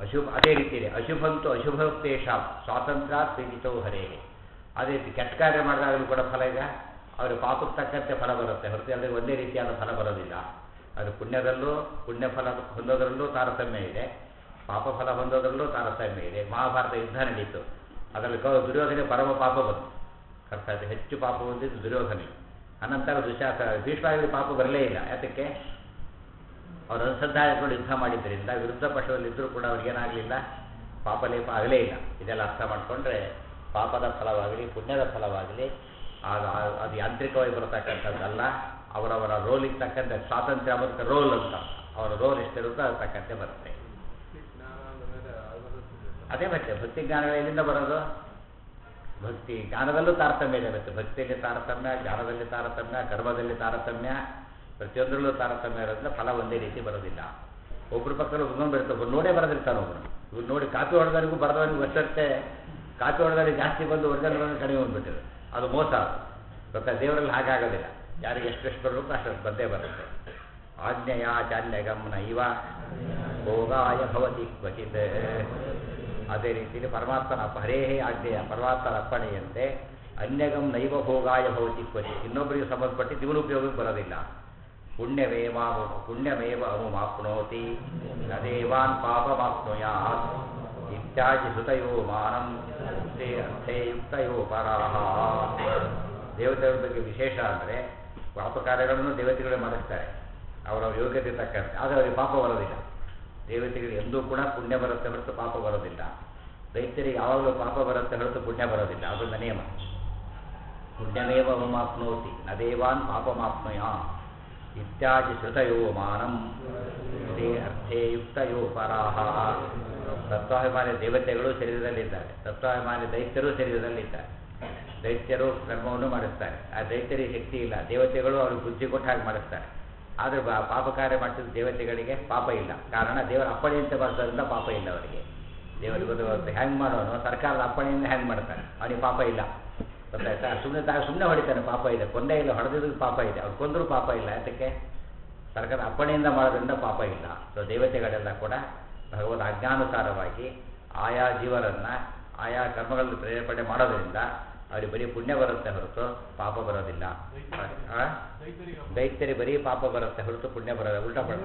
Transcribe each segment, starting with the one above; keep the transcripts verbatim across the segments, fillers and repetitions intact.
ಅಶುಭ ಅದೇ ರೀತಿಯೇ ಅಶುಭಂತು ಅಶುಭೋಕ್ತೇಶ ಸ್ವಾತಂತ್ರ್ಯ ಪ್ರೀತಿತೋ ಹರೇಗೆ. ಅದೇ ರೀತಿ ಕೆಟ್ಟ ಕಾರ್ಯ ಮಾಡಿದಾಗಲೂ ಕೂಡ ಫಲ ಇದೆ, ಅವರ ಪಾಪಕ್ಕೆ ತಕ್ಕಂತೆ ಫಲ ಬರುತ್ತೆ ಹೊರತು ಅದಕ್ಕೆ ಒಂದೇ ರೀತಿಯಾದ ಫಲ ಬರೋದಿಲ್ಲ. ಅದು ಪುಣ್ಯದಲ್ಲೂ ಪುಣ್ಯ ಫಲ ಹೊಂದೋದ್ರಲ್ಲೂ ತಾರತಮ್ಯ ಇದೆ, ಪಾಪ ಫಲ ಹೊಂದೋದ್ರಲ್ಲೂ ತಾರತಮ್ಯ ಇದೆ. ಮಹಾಭಾರತ ಯುದ್ಧ ನಡೀತು, ಅದರಲ್ಲಿ ಕ ದುರ್ಯೋಧನೆ ಪರಮ ಪಾಪ ಬಂತು, ಅರ್ಥ ಆಯ್ತು, ಹೆಚ್ಚು ಪಾಪ ಹೊಂದಿದ್ದು ದುರ್ಯೋಧನೆ. ಅನಂತರ ದುಶಾಸ ಭೀಷ್ಮರಿಗೆ ಪಾಪ ಬರಲೇ ಇಲ್ಲ. ಯಾತಕ್ಕೆ? ಅವರು ಅನುಸಂಧಾನಗಳು ಯುದ್ಧ ಮಾಡಿದ್ದರಿಂದ ವಿರುದ್ಧ ಪಕ್ಷದಲ್ಲಿದ್ದರೂ ಕೂಡ ಅವ್ರಿಗೇನಾಗಲಿಲ್ಲ, ಪಾಪಲೇಪ ಆಗಲೇ ಇಲ್ಲ. ಇದೆಲ್ಲ ಅರ್ಥ ಮಾಡಿಕೊಂಡ್ರೆ ಪಾಪದ ಫಲವಾಗಲಿ ಪುಣ್ಯದ ಫಲವಾಗಲಿ ಅದು ಅದು ಯಾಂತ್ರಿಕವಾಗಿ ಬರತಕ್ಕಂಥದ್ದಲ್ಲ, ಅವರವರ ರೋಲಿಗೆ ತಕ್ಕಂತೆ ಸ್ವಾತಂತ್ರ್ಯ ಮತ್ತು ರೋಲ್ ಅಂತ ಅವರ ರೋಲ್ ಎಷ್ಟಿರುತ್ತೋ ಅದು ತಕ್ಕಂತೆ ಬರುತ್ತೆ. ಅದೇ ಮತ್ತೆ ಭಕ್ತಿ ಜ್ಞಾನಗಳು ಎಲ್ಲಿಂದ ಬರೋದು? ಭಕ್ತಿ ಜ್ಞಾನದಲ್ಲೂ ತಾರತಮ್ಯ ಇದೆ. ಮತ್ತೆ ಭಕ್ತಿಯಲ್ಲಿ ತಾರತಮ್ಯ, ಜ್ಞಾನದಲ್ಲಿ ತಾರತಮ್ಯ, ಕರ್ಮದಲ್ಲಿ ತಾರತಮ್ಯ, ಪ್ರತಿಯೊಂದರಲ್ಲೂ ತಾರತಮ್ಯ ಇರೋದ್ರಿಂದ ಫಲ ಒಂದೇ ರೀತಿ ಬರೋದಿಲ್ಲ. ಒಬ್ಬರ ಪಕ್ಕದಲ್ಲಿ ಒಬ್ಬನು ಬರುತ್ತೆ, ಒಬ್ಬರು ನೋಡೇ ಬರೋದಿರ್ತಾನೆ ಒಬ್ಬನು. ಇವ್ರು ನೋಡಿ ಕಾಪಿ ಹೊಡೆದವರಿಗೂ ಬರೆದವರಿಗೂ ವರ್ಷಕ್ಕೆ ಕಾಪಿ ಹೊಡೆದವರಿಗೆ ಜಾಸ್ತಿ ಬಂದು ಒರಿಜಿನಲ್ ಕಡಿಮೆ ಬಂದುಬಿಟ್ಟಿದೆ, ಅದು ಮೋಸ. ಗೊತ್ತಾ? ದೇವರಲ್ಲಿ ಹಾಗಾಗೋದಿಲ್ಲ, ಯಾರಿಗೆ ಎಷ್ಟೆಷ್ಟು ಬರಬೇಕು ಅಷ್ಟು ಬಂದೇ ಬರುತ್ತೆ. ಆಜ್ಞೆಯ ಚಾನ್ಯಗಮನ ಇವ ಭೋಗಾಯ ಭವತಿ ಕ್ವಚಿತ್. ಅದೇ ರೀತಿಯಲ್ಲಿ ಪರಮಾತ್ಮನ ಹರೇಹೇ ಆಜ್ಞೆಯ ಪರಮಾತ್ಮನ ಅಪ್ಪಣೆಯಂತೆ ಅನ್ಯಗಂ ನೈವ ಭೋಗಾಯ ಭವತಿ ಕ್ವಚಿತ್. ಇನ್ನೊಬ್ಬರಿಗೆ ಸಂಬಂಧಪಟ್ಟಿದ್ದು ಇವನು ಉಪಯೋಗಕ್ಕೆ ಬರೋದಿಲ್ಲ. ಪುಣ್ಯಮೇವ ಪುಣ್ಯಮೇವ ಅಮುಮಾಪ್ನೋತಿ ನ ದೇವಾನ್ ಪಾಪಮಾಪ್ನುಯಾತ್ ಇತ್ಯಾದಿ ಸುತಯೋ ಮಾನಂ ಮುಕ್ತೇ ಅರ್ಥೇ ಯುಕ್ತಯೋ ಪರಾಹ. ದೇವತೆಗಳ ಬಗ್ಗೆ ವಿಶೇಷ ಅಂದರೆ ಪಾಪ ಕಾರ್ಯಗಳನ್ನು ದೇವತೆಗಳೇ ಮಾಡಿಸ್ತಾರೆ ಅವರವ್ರ ಯೋಗ್ಯತೆ ತಕ್ಕಂತೆ, ಆದರೆ ಅವರಿಗೆ ಪಾಪ ಬರೋದಿಲ್ಲ. ದೇವತೆಗಳಿಗೆ ಎಂದೂ ಕೂಡ ಪುಣ್ಯ ಬರುತ್ತೆ ಹೊರತು ಪಾಪ ಬರೋದಿಲ್ಲ. ದೈತ್ಯರಿಗೆ ಯಾವಾಗಲೂ ಪಾಪ ಬರುತ್ತೆ ಹೊರತು ಪುಣ್ಯ ಬರೋದಿಲ್ಲ, ಅದೊಂದು ನಿಯಮ. ಪುಣ್ಯಮೇವ ಅಮುಮಾಪ್ನೋತಿ ನ ದೇವಾನ್ ಪಾಪಮಾಪ್ನುಯ ಇತ್ಯಾದಿ ಶ್ರುತಯೋ ಮಾನಂ ಇದೇ ಅರ್ಥೇ ಯುಕ್ತಯೋ ಪರಾಹ. ತತ್ವಾಭಿಮಾನಿ ದೇವತೆಗಳು ಶರೀರದಲ್ಲಿದ್ದಾರೆ, ತತ್ವಾಭಿಮಾನಿ ದೈತ್ಯರು ಶರೀರದಲ್ಲಿದ್ದಾರೆ. ದೈತ್ಯರು ಕರ್ಮವನ್ನು ಮಾಡಿಸ್ತಾರೆ, ಆ ದೈತ್ಯರಿಗೆ ಶಕ್ತಿ ಇಲ್ಲ. ದೇವತೆಗಳು ಅವ್ರಿಗೆ ಬುದ್ಧಿ ಕೊಟ್ಟು ಹಾಗೆ ಮಾಡಿಸ್ತಾರೆ. ಆದರೆ ಪಾಪ ಕಾರ್ಯ ಮಾಡಿಸಿದ ದೇವತೆಗಳಿಗೆ ಪಾಪ ಇಲ್ಲ, ಕಾರಣ ದೇವರ ಅಪ್ಪಣೆಯಂತೆ ಮಾಡಿಸೋದ್ರಿಂದ ಪಾಪ ಇಲ್ಲ ಅವರಿಗೆ. ದೇವರಿಗೆ ಗೊತ್ತು ಹ್ಯಾಂಗೆ ಮಾಡೋನು, ಸರ್ಕಾರದ ಅಪ್ಪಣೆಯಿಂದ ಹ್ಯಾಂಗೆ ಮಾಡ್ತಾನೆ, ಅವನಿಗೆ ಪಾಪ ಇಲ್ಲ. ಗೊತ್ತಾಯ್ತಾ? ಸುಮ್ಮನೆ ತಾ ಸುಮ್ಮನೆ ಹೊಡಿತಾನೆ, ಪಾಪ ಇದೆ. ಕೊಂದೇ ಇಲ್ಲ, ಹೊಡೆದಿದ್ದಕ್ಕೆ ಪಾಪ ಇದೆ, ಅವ್ರು ಕೊಂದರೂ ಪಾಪ ಇಲ್ಲ. ಯಾತಕ್ಕೆ? ಸರ್ಕಾರದ ಅಪ್ಪಣೆಯಿಂದ ಮಾಡೋದ್ರಿಂದ ಪಾಪ ಇಲ್ಲ. ಸೊ ದೇವತೆಗಳೆಲ್ಲ ಕೂಡ ಭಗವದ್ ಆಜ್ಞಾನುಸಾರವಾಗಿ ಆಯಾ ಜೀವರನ್ನು ಆಯಾ ಕರ್ಮಗಳಲ್ಲಿ ಪ್ರೇರೇಪಣೆ ಮಾಡೋದ್ರಿಂದ ಅವ್ರಿಗೆ ಬರೀ ಪುಣ್ಯ ಬರುತ್ತೆ ಹೊರತು ಪಾಪ ಬರೋದಿಲ್ಲ. ದೈತ್ಯರಿ ಬರೀ ಪಾಪ ಬರುತ್ತೆ ಹೊರತು ಪುಣ್ಯ ಬರೋಲ್ಲ, ಉಲ್ಟಾ ಪಡ.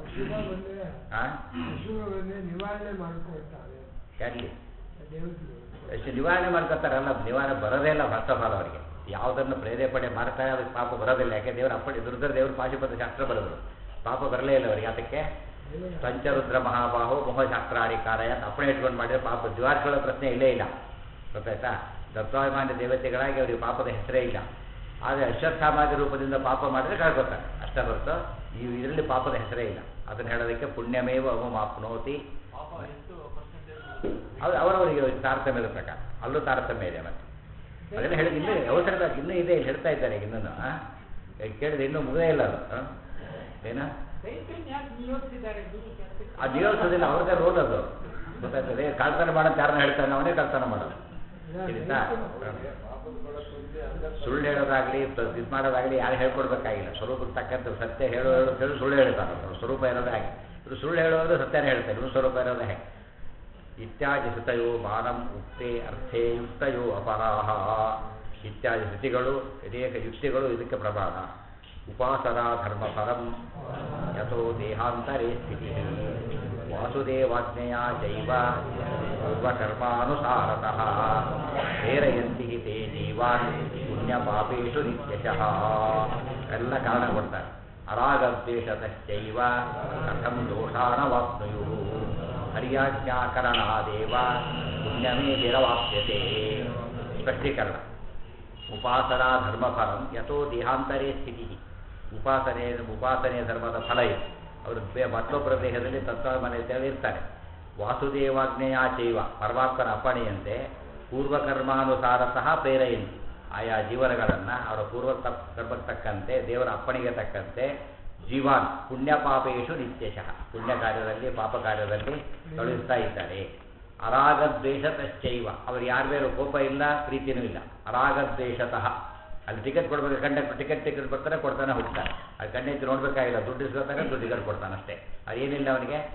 ಯಾಕೆ ಎಷ್ಟು ನಿವಾರಣೆ ಮಾಡ್ಕೊತಾರಲ್ಲ, ನಿವಾರಣೆ ಬರೋದೇ ಇಲ್ಲ ಫಸ್ಟ್ ಆಫ್ ಆಲ್. ಅವರಿಗೆ ಯಾವುದನ್ನು ಪ್ರೇರೇಪಣೆ ಮಾಡ್ತಾರೆ ಅದಕ್ಕೆ ಪಾಪ ಬರೋದಿಲ್ಲ. ಯಾಕೆ? ದೇವರ ಅಪ್ಪಣೆ ದುರ್ಧರ ದೇವರು ಪಾಶುಪತ ಶಾಸ್ತ್ರ ಬರೆದರು, ಪಾಪ ಬರಲೇ ಇಲ್ಲ ಅವರಿಗೆ. ಅದಕ್ಕೆ ಪಂಚರುದ್ರ ಮಹಾಬಾಹು ಮೋಹಶಾಸ್ತ್ರಾಣಿ ಕಾರಯ ಅಪ್ಪಣೆ ಇಟ್ಕೊಂಡು ಮಾಡಿದ್ರೆ ಪಾಪ ದ್ವಾರಗಳ ಪ್ರಶ್ನೆ ಇಲ್ಲೇ ಇಲ್ಲ. ಗೊತ್ತಾಯ್ತಾ? ದತ್ತಾಭಿಮಾನ್ಯ ದೇವತೆಗಳಾಗಿ ಅವರಿಗೆ ಪಾಪದ ಹೆಸರೇ ಇಲ್ಲ. ಆದರೆ ಅಶ್ವತ್ಥಾಮಾದಿ ರೂಪದಿಂದ ಪಾಪ ಮಾಡಿದ್ರೆ ಕಳ್ಕೊತಾರೆ ಅಷ್ಟೇ ಹೊರತು ಈ ಇದರಲ್ಲಿ ಪಾಪದ ಹೆಸರೇ ಇಲ್ಲ. ಅದನ್ನು ಹೇಳೋದಕ್ಕೆ ಪುಣ್ಯಮೇವ ಅಮುಮಾಪ್ನೋತಿ. ಅದು ಅವರವರಿಗೆ ತಾರತಮ್ಯದ ಪ್ರಕಾರ, ಅಲ್ಲೂ ತಾರತಮ್ಯ ಇದೆ. ಮತ್ತೆ ಅದನ್ನು ಹೇಳಿ ಇನ್ನೂ ಅವಸರದ ಇನ್ನೂ ಇದೆ, ಇಲ್ಲಿ ಹೇಳ್ತಾ ಇದ್ದಾರೆ. ಇನ್ನೂ ಕೇಳಿದ್ರೆ ಇನ್ನೂ ಮುಗದೇ ಇಲ್ಲ ಅದು. ಏನು ಆ ನಿಯೋಜಿಸೋದಿಲ್ಲ, ಅವ್ರದ್ದೇ ರೋಲ್ ಅದು. ಗೊತ್ತಾಗ್ತದೆ? ಕಳ್ತನ ಮಾಡೋದು ಯಾರನ್ನ ಹೇಳ್ತಾನೆ, ಅವನೇ ಕಳ್ತನ ಮಾಡೋದು. ತಿಳಿತಾ? ಸುಳ್ಳು ಹೇಳೋದಾಗಲಿ ಇದು ಮಾಡೋದಾಗಲಿ ಯಾರು ಹೇಳ್ಕೊಡ್ಬೇಕಾಗಿಲ್ಲ. ಸ್ವರೂಪಕ್ಕೆ ತಕ್ಕಂಥ ಸತ್ಯ ಹೇಳೋ ಹೇಳೋ ಹೇಳಿ ಸುಳ್ಳು ಹೇಳ್ತಾರೆ. ಸ್ವರೂಪ ಇರೋದೇ ಹಾಗೆ. ಇವರು ಸುಳ್ಳು ಹೇಳೋದು ಸತ್ಯನೇ ಹೇಳ್ತಾರೆ, ಇವರು ಸ್ವರೂಪ ಇರೋದೇ ಹಾಗೆ. ಇತ್ಯಾದಿ ಶ್ರುತಯೋ ಮಾನಂ ಉಕ್ತೆ ಅರ್ಥೇ ಯುಕ್ತಯೋ ಅಪರಾಹ. ಇತ್ಯಾದಿ ಶ್ರುತಿಗಳು ಅನೇಕ ಯುಕ್ತಿಗಳು ಇದಕ್ಕೆ ಪ್ರಮಾಣ. ಉಪಾಸನಾ ಧರ್ಮಫಲಂ ಯಥೋ ದೇಹಾಂತರೇ ಸ್ಥಿತಿ ವಾಸುದೇವಾಜ್ಞೆಯ ಜೈವ ಪೂರ್ವಕರ್ಮಾನುಸಾರತಃ ಪ್ರೇರಯಂತಿ ತೇ ಜೀವಾನ್ ಪುಣ್ಯ ಪಾಪೇಷು ನಿತ್ಯಶಃ. ಎಲ್ಲ ಕಾರಣ ಕೊಡ್ತಾರೆ. ಅರಾಗದ್ವೇಷತಶ್ಚೈವ ಕಥಂ ದೋಷಾನವಾಪ್ನುಯುಃ ಹರ್ಯಾಜ್ಞಾಕರಣಾದೇವ ಪುಣ್ಯಮೇ ನಿರವಾಪ್ಯತೆ. ಸ್ಪಷ್ಟೀಕರಣ. ಉಪಾಸನಾ ಧರ್ಮಫಲಂ ಯಥೋ ದೇಹಾಂತರೇ ಸ್ಥಿತಿ. ಉಪಾಸನೆ ಉಪಾಸನೆಯ ಧರ್ಮದ ಫಲ ಇದೆ. ಅವರು ಮತ್ತೊಬ್ಬರ ದೇಹದಲ್ಲಿ ತತ್ವಮನೆಯಲ್ಲಿ ಇರ್ತಾರೆ. ವಾಸುದೇವಾಜ್ಞೆಯ ಚೈವ ಪರಮಾತ್ಮನ ಅಪ್ಪಣೆಯಂತೆ ಪೂರ್ವಕರ್ಮಾನುಸಾರತಃ ಪ್ರೇರೆಯಂತಿ. ಆಯಾ ಜೀವನಗಳನ್ನು ಅವರ ಪೂರ್ವ ಕರ್ಮಕ್ಕೆ ತಕ್ಕಂತೆ ದೇವರ ಅಪ್ಪಣೆಗೆ ತಕ್ಕಂತೆ ಜೀವಾನ್ ಪುಣ್ಯ ಪಾಪೇಶು ನಿತ್ಯಶಃ ಪುಣ್ಯ ಕಾರ್ಯದಲ್ಲಿ ಪಾಪ ಕಾರ್ಯದಲ್ಲಿ ತೊಡಗಿಸ್ತಾ ಇದ್ದಾರೆ. ಅರಾಗದ್ವೇಷತಶ್ಚೈವ ಅವರು ಯಾರ ಮೇಲೂ ಕೋಪ ಇಲ್ಲ, ಪ್ರೀತಿನೂ ಇಲ್ಲ. ಅರಾಗದ್ವೇಷತಃ ಅಲ್ಲಿ ಟಿಕೆಟ್ ಕೊಡ್ಬೇಕು, ಕಂಡಕ್ಟರ್ ಟಿಕೆಟ್ ಟಿಕೆಟ್ ಬರ್ತಾರೆ, ಕೊಡ್ತಾನೆ ಹೋಗ್ತಾನೆ. ಅದು ಕಣ್ಣೆತ್ತಿ ನೋಡಬೇಕಾಗಿಲ್ಲ, ದುಡ್ಡು ಇಸ್ಕೊತಾನೆ, ದುಡ್ಡು ಟಿಕೆಟ್ ಕೊಡ್ತಾನೆ ಅಷ್ಟೇ. ಅದೇನಿಲ್ಲ ಅವನಿಗೆ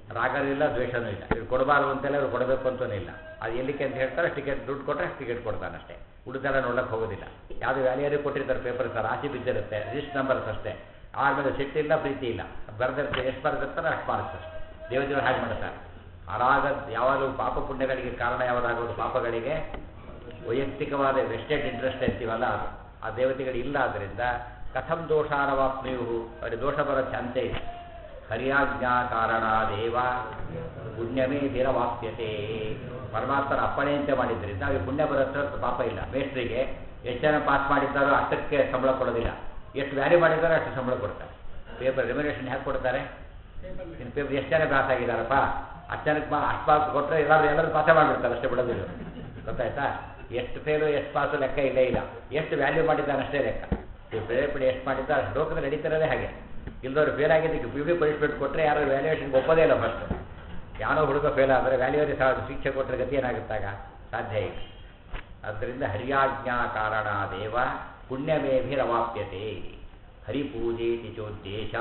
ರಾಗನೂ ಇಲ್ಲ ದ್ವೇಷನೂ ಇಲ್ಲ. ಇವ್ರು ಕೊಡಬಾರ್ದು ಅಂತೆಲ್ಲ ಇವ್ರು ಕೊಡಬೇಕು ಅಂತಲೂ ಇಲ್ಲ. ಅದು ಎಲ್ಲಿಕ್ಕೆ ಅಂತ ಹೇಳ್ತಾರೆ, ಟಿಕೆಟ್ ದುಡ್ಡು ಕೊಟ್ಟರೆ ಟಿಕೆಟ್ ಕೊಡ್ತಾನಷ್ಟೇ, ಉಳಿದೆಲ್ಲ ನೋಡೋಕ್ಕೆ ಹೋಗೋದಿಲ್ಲ. ಯಾವುದೇ ವ್ಯಾಲ್ಯೂರಿ ಕೊಟ್ಟಿರ್ತಾರೆ ಪೇಪರ್ ಸರ್, ರಾಶಿ ಬಿದ್ದಿರುತ್ತೆ, ರಿಜಿಸ್ಟ್ ನಂಬರ್ಸ್ ಅಷ್ಟೇ. ಆಮೇಲೆ ಸಿಟ್ಟಿಲ್ಲ ಪ್ರೀತಿ ಇಲ್ಲ, ಬರೆದಿರ್ತಾರೆ ಎಷ್ಟು ಬರೆದಿರ್ತಾರೆ ಅಷ್ಟು ಮಾರ್ಕ್ಸ್ ಅಷ್ಟೇ. ದೇವತೆಗಳು ಹಾಗೆ ಮಾಡ್ತಾರೆ. ಅರಾಗ ಯಾವಾಗಲೂ ಪಾಪ ಪುಣ್ಯಗಳಿಗೆ ಕಾರಣ ಯಾವುದಾಗೋದು, ಪಾಪಗಳಿಗೆ ವೈಯಕ್ತಿಕವಾದ ವೆಸ್ಟೆಡ್ ಇಂಟ್ರೆಸ್ಟ್ ಅಂತೀವಲ್ಲ ಅದು ಆ ದೇವತೆಗಳು ಇಲ್ಲ. ಆದ್ದರಿಂದ ಕಥಂ ದೋಷಾನವಾಪ್ನಿಯು, ಅವರಿಗೆ ದೋಷ ಬರೋ ಚಾನ್ಸೇ ಇದೆ. ಹರಿಯಾಜ್ಞಾ ಕಾರಣ ದೇವ ಪುಣ್ಯಮೇ ಧೀರವಾಪ್ಯತೆ. ಪರಮಾತ್ಮರ ಅಪ್ಪಣೆಯಂತೆ ಮಾಡಿದ್ದರಿಂದ ಅವ್ರಿಗೆ ಪುಣ್ಯ ಬರೋದ್ರ ಪಾಪ ಇಲ್ಲ. ಮೇಸ್ಟ್ರಿಗೆ ಎಷ್ಟು ಜನ ಪಾಸ್ ಮಾಡಿದ್ದಾರೋ ಅಷ್ಟಕ್ಕೆ ಸಂಬಳ ಕೊಡೋದಿಲ್ಲ, ಎಷ್ಟು ವ್ಯಾಲ್ಯೂ ಮಾಡಿದ್ದಾರೋ ಅಷ್ಟು ಸಂಬಳ ಕೊಡ್ತಾರೆ. ಪೇಪರ್ ರೆಮ್ಯುನೇಷನ್ ಹೇಗೆ ಕೊಡ್ತಾರೆ? ಇನ್ನು ಪೇಪರ್ ಎಷ್ಟು ಜನ ಪಾಸ್ ಆಗಿದ್ದಾರಪ್ಪ ಅಷ್ಟು ಜನಕ್ಕೆ ಮಾ ಅಷ್ಟು ಪಾಸ್ ಕೊಟ್ಟರೆ ಎಲ್ಲರೂ ಎಲ್ಲರೂ ಪಾಸ ಮಾಡಿಬಿಡ್ತಾರೆ, ಅಷ್ಟೇ ಬಿಡೋದಿಲ್ಲ. ಗೊತ್ತಾಯ್ತಾ? ಎಷ್ಟು ಫೇಲು ಎಷ್ಟು ಪಾಸು ಲೆಕ್ಕ ಇಲ್ಲೇ ಇಲ್ಲ, ಎಷ್ಟು ವ್ಯಾಲ್ಯೂ ಮಾಡಿದ್ದಾನೆ ಅಷ್ಟೇ ಲೆಕ್ಕ. ಪ್ರೇರೇಪಣೆ ಎಷ್ಟು ಮಾಡಿದ್ದ ಅಷ್ಟು ಲೋಕದಲ್ಲಿ ನಡೀತಿರೋದೇ ಹಾಗೆ. ಇಲ್ಲದವ್ರು ಫೇಲ್ ಆಗಿದ್ದಕ್ಕೆ ಪಿ ಡಿ ಪನಿಷ್ಮೆಂಟ್ ಕೊಟ್ಟರೆ ಯಾರು ವ್ಯಾಲ್ಯೂಯೇಷನ್ಗೆ ಒಪ್ಪೋದೇ ಇಲ್ಲ. ಫಸ್ಟ್ ಯಾರೋ ಹುಡುಗ ಫೇಲ್ ಆದರೆ ವ್ಯಾಲ್ಯೂವರಿ ಸಹ ಶಿಕ್ಷೆ ಕೊಟ್ಟರೆ ಗತಿ ಏನಾಗುತ್ತಾಗ? ಸಾಧ್ಯ ಇಲ್ಲ. ಆದ್ದರಿಂದ ಹರಿಯಾಜ್ಞಾ ಕಾರಣ ದೇವ ಪುಣ್ಯಮೇಭಿರವಾಪ್ಯತೆ. ಹರಿಪೂಜೇತಿ ಚೋದ್ದೇಶ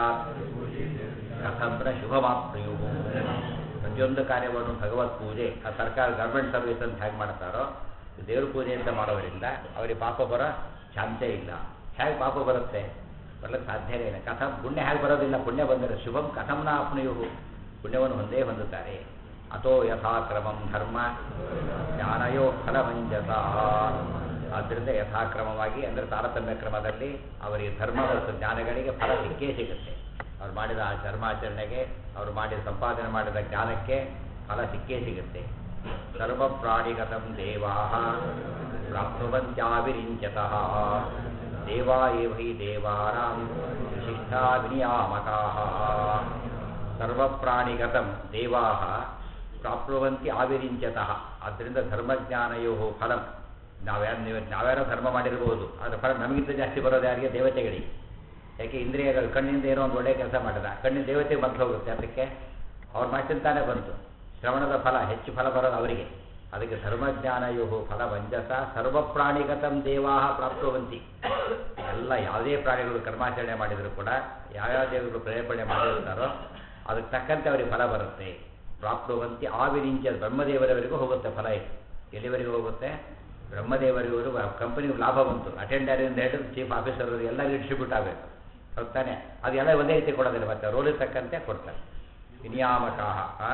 ಕಥಂದ್ರ ಶುಭಮಾಪ್ರಿಯು. ಪ್ರತಿಯೊಂದು ಕಾರ್ಯವನ್ನು ಭಗವತ್ ಪೂಜೆ, ಆ ಸರ್ಕಾರ ಗೌರ್ಮೆಂಟ್ ಸರ್ವಿಸ್ ಅಂತ ಹೇಗೆ ಮಾಡ್ತಾರೋ ದೇವ್ರ ಪೂಜೆ ಅಂತ ಮಾಡೋದರಿಂದ ಅವರಿಗೆ ಪಾಪ ಬರೋ ಚಾನ್ಸೇ ಇಲ್ಲ. ಹೇಗೆ ಪಾಪ ಬರುತ್ತೆ? ಬರಲಿಕ್ಕೆ ಸಾಧ್ಯನೇ ಇಲ್ಲ. ಕಥಂ ಪುಣ್ಯ ಹೇಗೆ ಬರೋದಿಲ್ಲ? ಪುಣ್ಯ ಬಂದರೆ ಶುಭಂ ಕಥಂನ ಆಪ್ನುಯು, ಪುಣ್ಯವನ್ನು ಹೊಂದೇ ಹೊಂದುತ್ತಾರೆ. ಅಥೋ ಯಥಾಕ್ರಮಂ ಧರ್ಮ ಜ್ಞಾನಯೋ ಫಲಮಂಜಸ. ಆದ್ದರಿಂದ ಯಥಾಕ್ರಮವಾಗಿ ಅಂದರೆ ತಾರತಮ್ಯ ಕ್ರಮದಲ್ಲಿ ಅವರಿಗೆ ಧರ್ಮ ಮತ್ತು ಜ್ಞಾನಗಳಿಗೆ ಫಲ ಸಿಕ್ಕೇ ಸಿಗುತ್ತೆ. ಅವ್ರು ಮಾಡಿದ ಆ ಧರ್ಮಾಚರಣೆಗೆ, ಅವರು ಮಾಡಿದ ಸಂಪಾದನೆ ಮಾಡಿದ ಜ್ಞಾನಕ್ಕೆ ಫಲ ಸಿಕ್ಕೇ ಸಿಗುತ್ತೆ. ಸರ್ವ ಪ್ರಾಣಿಗತಂ ದೇವಾ ಪ್ರಾಪ್ನುವಂತ್ಯಾವಿರಿಂಚತಃ ದೇವಾ ಏವ ಹಿ ದೇವಾನಾಂ ವಿಶಿಷ್ಟಾ ವಿನಿಯಾಮಕಾಃ. ಸರ್ವ ಪ್ರಾಣಿಗತಂ ದೇವಾಃ ಪ್ರಾಪ್ನುವಂತಿ ಆವಿರಿಂಚತಃ. ಆದ್ದರಿಂದ ಧರ್ಮಜ್ಞಾನಯೋ ಫಲಂ. ನಾವ್ಯಾರು ನೀವು ನಾವ್ಯಾರೋ ಧರ್ಮ ಮಾಡಿರ್ಬೋದು, ಅದರ ಫಲ ನಮಗಿಂತ ಜಾಸ್ತಿ ಬರೋದು ಯಾರಿಗೆ? ದೇವತೆಗಳಿಗೆ. ಯಾಕೆ? ಇಂದ್ರಿಯಗಳು ಕಣ್ಣಿಂದ ಏನೋ ಒಂದು ಒಳ್ಳೆಯ ಕೆಲಸ ಮಾಡಿದ, ಕಣ್ಣಿನ ದೇವತೆಗೆ ಮೊದಲು ಹೋಗುತ್ತೆ. ಅದಕ್ಕೆ ಅವ್ರು ಮಾಡ್ತಿಂತಾನೆ ಬಂತು. ಶ್ರವಣದ ಫಲ ಹೆಚ್ಚು ಫಲ ಬರೋದು ಅವರಿಗೆ. ಅದಕ್ಕೆ ಧರ್ಮಜ್ಞಾನಯೋ ಫಲ ವಂಜಸ ಸರ್ವ ಪ್ರಾಣಿಗತಂ ದೇವಾ ಪ್ರಾಪ್ನುವಂತಿ. ಎಲ್ಲ ಯಾವುದೇ ಪ್ರಾಣಿಗಳು ಕರ್ಮಾಚರಣೆ ಮಾಡಿದರೂ ಕೂಡ ಯಾವ್ಯಾವ ದೇವರುಗಳು ಪ್ರೇರೇಪಣೆ ಮಾಡಿರ್ತಾರೋ ಅದಕ್ಕೆ ತಕ್ಕಂತೆ ಅವರಿಗೆ ಫಲ ಬರುತ್ತೆ. ಪ್ರಾಪ್ನುವಂತಿ ಆವಿರಿಂಚ. ಬ್ರಹ್ಮದೇವರವರಿಗೂ ಹೋಗುತ್ತೆ ಫಲ. ಇದು ಎಲ್ಲಿವರೆಗೂ ಹೋಗುತ್ತೆ? ಬ್ರಹ್ಮದೇವರಿವರು ಕಂಪನಿಗೆ ಲಾಭ ಬಂತು, ಅಟೆಂಡರಿಂದ ಹಿಡಿದು ಚೀಫ್ ಆಫೀಸರ್ ಎಲ್ಲರಿಗೂ ಡಿಸ್ಟ್ರಿಬ್ಯೂಟ್ ಆಗಬೇಕು. ಹೋಗ್ತಾನೆ ಅದೆಲ್ಲ ಒಂದೇ ರೀತಿ ಕೊಡೋದಿಲ್ಲ, ಮತ್ತೆ ರೋಲಿಗೆ ತಕ್ಕಂತೆ ಕೊಡ್ತಾರೆ. ವಿನಿಯಾಮಕಾಹ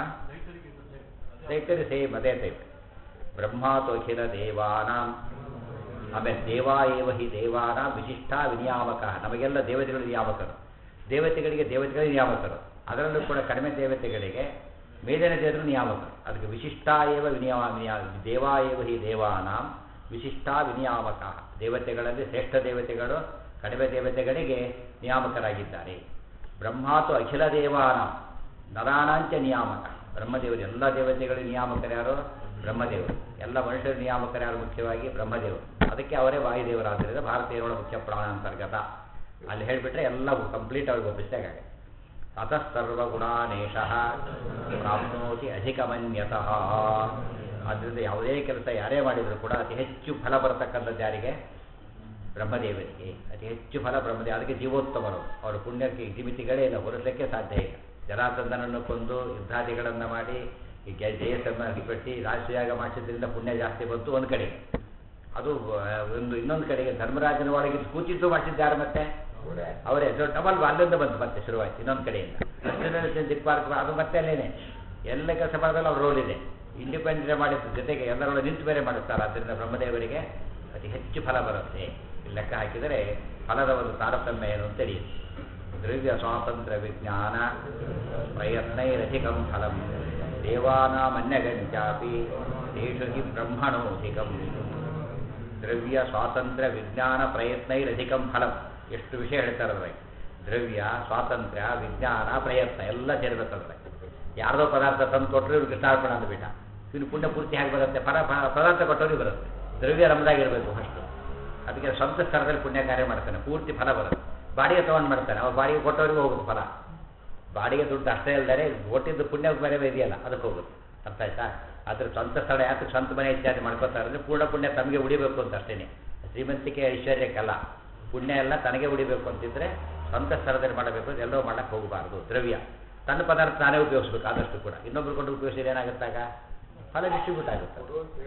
ದೈತ್ಯರು ಸೇಮ್ ಅದೇ ಟೈಪ್. ಬ್ರಹ್ಮಾತು ಅಖಿಲ ದೇವಾನಾಂ, ಆಮೇಲೆ ದೇವಾ ಏವ ಹಿ ದೇವಾನಾಂ ವಿಶಿಷ್ಟ ವಿನಿಯಾಮಕ. ನಮಗೆಲ್ಲ ದೇವತೆಗಳು ನಿಯಾಮಕರು, ದೇವತೆಗಳಿಗೆ ದೇವತೆಗಳ ನಿಯಾಮಕರು. ಅದರಲ್ಲೂ ಕೂಡ ಕಡಿಮೆ ದೇವತೆಗಳಿಗೆ ಮೇಲಿನ ದೇವರು ನಿಯಾಮಕರು. ಅದಕ್ಕೆ ವಿಶಿಷ್ಟ ಏವ ವಿನಿಯಾಮ ವಿನಿಯಾ ದೇವಾ ಏವ ಹಿ ದೇವಾನಾಂ ವಿಶಿಷ್ಟ ವಿನಿಯಾಮಕ. ದೇವತೆಗಳಲ್ಲಿ ಶ್ರೇಷ್ಠ ದೇವತೆಗಳು ಕಡಿಮೆ ದೇವತೆಗಳಿಗೆ ನಿಯಾಮಕರಾಗಿದ್ದಾರೆ. ಬ್ರಹ್ಮಾತು ಅಖಿಲ ದೇವಾನಾಂ ನರಾಣಾಂಚ ನಿಯಾಮಕ. ಬ್ರಹ್ಮದೇವರು ಎಲ್ಲ ದೇವತೆಗಳ ನಿಯಾಮಕರು ಯಾರು? ಬ್ರಹ್ಮದೇವರು. ಎಲ್ಲ ಮನುಷ್ಯರ ನಿಯಾಮಕರು ಯಾರು? ಮುಖ್ಯವಾಗಿ ಬ್ರಹ್ಮದೇವರು. ಅದಕ್ಕೆ ಅವರೇ ವಾಯುದೇವರಾದ್ದರಿಂದ ಭಾರತೀಯರ ಮುಖ್ಯ ಪ್ರಾಣಾಂತರ್ಗತ. ಅಲ್ಲಿ ಹೇಳಿಬಿಟ್ರೆ ಎಲ್ಲ ಕಂಪ್ಲೀಟ್ ಅವ್ರಿಗೆ ಒಪ್ಪಿಸಿದಾಗೆ. ಅತಃ ಸರ್ವಗುಣಾನೇಶಃ ಪ್ರಾಪ್ನೋತಿ ಅಧಿಕಮನ್ಯತಃ. ಆದ್ದರಿಂದ ಯಾವುದೇ ಕೆಲಸ ಯಾರೇ ಮಾಡಿದರೂ ಕೂಡ ಅತಿ ಹೆಚ್ಚು ಫಲ ಬರತಕ್ಕಂಥದ್ದು ಯಾರಿಗೆ? ಬ್ರಹ್ಮದೇವರಿಗೆ. ಅತಿ ಹೆಚ್ಚು ಫಲ ಬ್ರಹ್ಮದೇವ. ಅದಕ್ಕೆ ಜೀವೋತ್ತಮರು. ಅವರ ಪುಣ್ಯಕ್ಕೆ ಇತಿಮಿತಿಗಳೇ ಇಲ್ಲ, ಹೋಲಿಸಲಿಕ್ಕೆ ಸಾಧ್ಯ ಇಲ್ಲ. ಜರಾಸಂಧನನ್ನು ಕೊಂದು ಯುದ್ಧಾದಿಗಳನ್ನು ಮಾಡಿ ಈ ಜಯಸಮ್ಮ ಹಿಪಟ್ಟಿ ರಾಜಯಾಗ ಮಾಡಿಸಿದ್ರಿಂದ ಪುಣ್ಯ ಜಾಸ್ತಿ ಬಂತು ಒಂದು ಕಡೆ. ಅದು ಒಂದು ಇನ್ನೊಂದು ಕಡೆಗೆ ಧರ್ಮರಾಜನ ಒಳಗೆ ಕೂಚಿದ್ದು ಮಾಡಿಸಿದ್ದಾರೆ. ಮತ್ತೆ ಅವರೇ ದೊಡ್ಡ ಡಬಲ್ ಅಲ್ಲಿಂದ ಬಂತು, ಮತ್ತೆ ಶುರುವಾಯಿತು ಇನ್ನೊಂದು ಕಡೆಯಿಂದ. ದಿಕ್ಪಾರ್ಕ ಅದು ಮತ್ತೆ ಅಲ್ಲೇನೆ ಎಲ್ಲ ಕೆಲಸ ಮಾಡಿದ್ರೆ ಅವ್ರ ರೋಲ್ ಇದೆ. ಇಂಡಿಪೆಂಡೆಂಟ್ ಮಾಡಿದ ಜೊತೆಗೆ ಎಲ್ಲರೊಳಗೆ ನಿಂತು ಬೇರೆ ಮಾಡುತ್ತಾರೆ. ಆದ್ದರಿಂದ ಬ್ರಹ್ಮದೇವರಿಗೆ ಅತಿ ಹೆಚ್ಚು ಫಲ ಬರುತ್ತೆ. ಲೆಕ್ಕ ಹಾಕಿದರೆ ಫಲದ ಒಂದು ತಾರತಮ್ಯ ಏನು ಅಂತ ತಿಳಿಯುತ್ತೆ. ದ್ರವ್ಯ ಸ್ವಾತಂತ್ರ್ಯ ವಿಜ್ಞಾನ ಪ್ರಯತ್ನೈರಧಿಕಂ ಫಲಂ ದೇವಾನಾಮನ್ಯಗಂಚಾಪಿ ತೇಷು ಹಿ ಬ್ರಹ್ಮಣೋಧಿಕಂ. ದ್ರವ್ಯ ಸ್ವಾತಂತ್ರ್ಯ ವಿಜ್ಞಾನ ಪ್ರಯತ್ನೈರಧಿಕಂ ಫಲಂ. ಎಷ್ಟು ವಿಷಯ ಹೇಳ್ತಾರಲ್ಲ. ದ್ರವ್ಯ ಸ್ವಾತಂತ್ರ್ಯ ವಿಜ್ಞಾನ ಪ್ರಯತ್ನ ಎಲ್ಲ ಸೇರ್ಬೇಕಂದ್ರೆ. ಯಾರ್ದೋ ಪದಾರ್ಥ ತಂದು ಕೊಟ್ಟರೆ ಇವ್ರು ಕೃಷ್ಣಾರ್ಪಣ ಅಂದ್ಬಿಟ್ಟ. ಇನ್ನು ಪುಣ್ಯ ಪೂರ್ತಿ ಹೇಗೆ ಬರುತ್ತೆ? ಪರ ಪದಾರ್ಥ ಕೊಟ್ಟವ್ರಿಗೆ ಬರುತ್ತೆ. ದ್ರವ್ಯ ನಮ್ಮದಾಗಿರಬೇಕು ಫಸ್ಟು. ಅದಕ್ಕೆ ಸ್ವಂತ ಸ್ಥಳದಲ್ಲಿ ಪುಣ್ಯ ಕಾರ್ಯ ಮಾಡ್ತಾನೆ, ಪೂರ್ತಿ ಫಲ ಬರುತ್ತೆ. ಬಾಡಿಗೆ ತೊಗೊಂಡು ಮಾಡ್ತಾನೆ, ಅವ್ರು ಬಾಡಿಗೆ ಕೊಟ್ಟವ್ರಿಗೂ ಹೋಗುತ್ತೆ ಫಲ. ಬಾಡಿಗೆ ದುಡ್ಡು ಅಷ್ಟೇ ಇಲ್ಲದರೆ ಒಟ್ಟಿದ್ದು ಪುಣ್ಯ ಬೇರೆ ಇದೆಯಲ್ಲ, ಅದಕ್ಕೆ ಹೋಗುತ್ತೆ. ಅರ್ಥ ಆಯ್ತಾ? ಅದ್ರ ಸ್ವಂತ ಸ್ಥಳ ಯಾಕೆ ಸ್ವಂತ ಮನೆ ಇತ್ಯಾದಿ ಮಾಡ್ಕೋತಾರೆ ಅಂದರೆ ಪೂರ್ಣ ಪುಣ್ಯ ತಮಗೆ ಉಳಿಬೇಕು ಅಂತ ಅಷ್ಟೇ. ಶ್ರೀಮಂತಿಕೆ ಐಶ್ವರ್ಯಕ್ಕಲ್ಲ, ಪುಣ್ಯ ಎಲ್ಲ ತನಗೆ ಉಳಿಬೇಕು ಅಂತಿದ್ರೆ ಸ್ವಂತ ಸ್ಥಳದಲ್ಲಿ ಮಾಡಬೇಕು, ಎಲ್ಲರೂ ಮಾಡಕ್ಕೆ ಹೋಗಬಾರ್ದು. ದ್ರವ್ಯ ತನ್ನ ಪದಾರ್ಥ ತಾನೇ ಉಪಯೋಗಿಸ್ಬೇಕು ಆದಷ್ಟು ಕೂಡ ಇನ್ನೊಬ್ರು ಕೊಂಡು ಉಪಯೋಗಿಸಿದ್ರೆ ಏನಾಗುತ್ತಾಗ ಫಲ ಡಿಸ್ಟ್ರಿಬ್ಯೂಟ್ ಆಗುತ್ತೆ.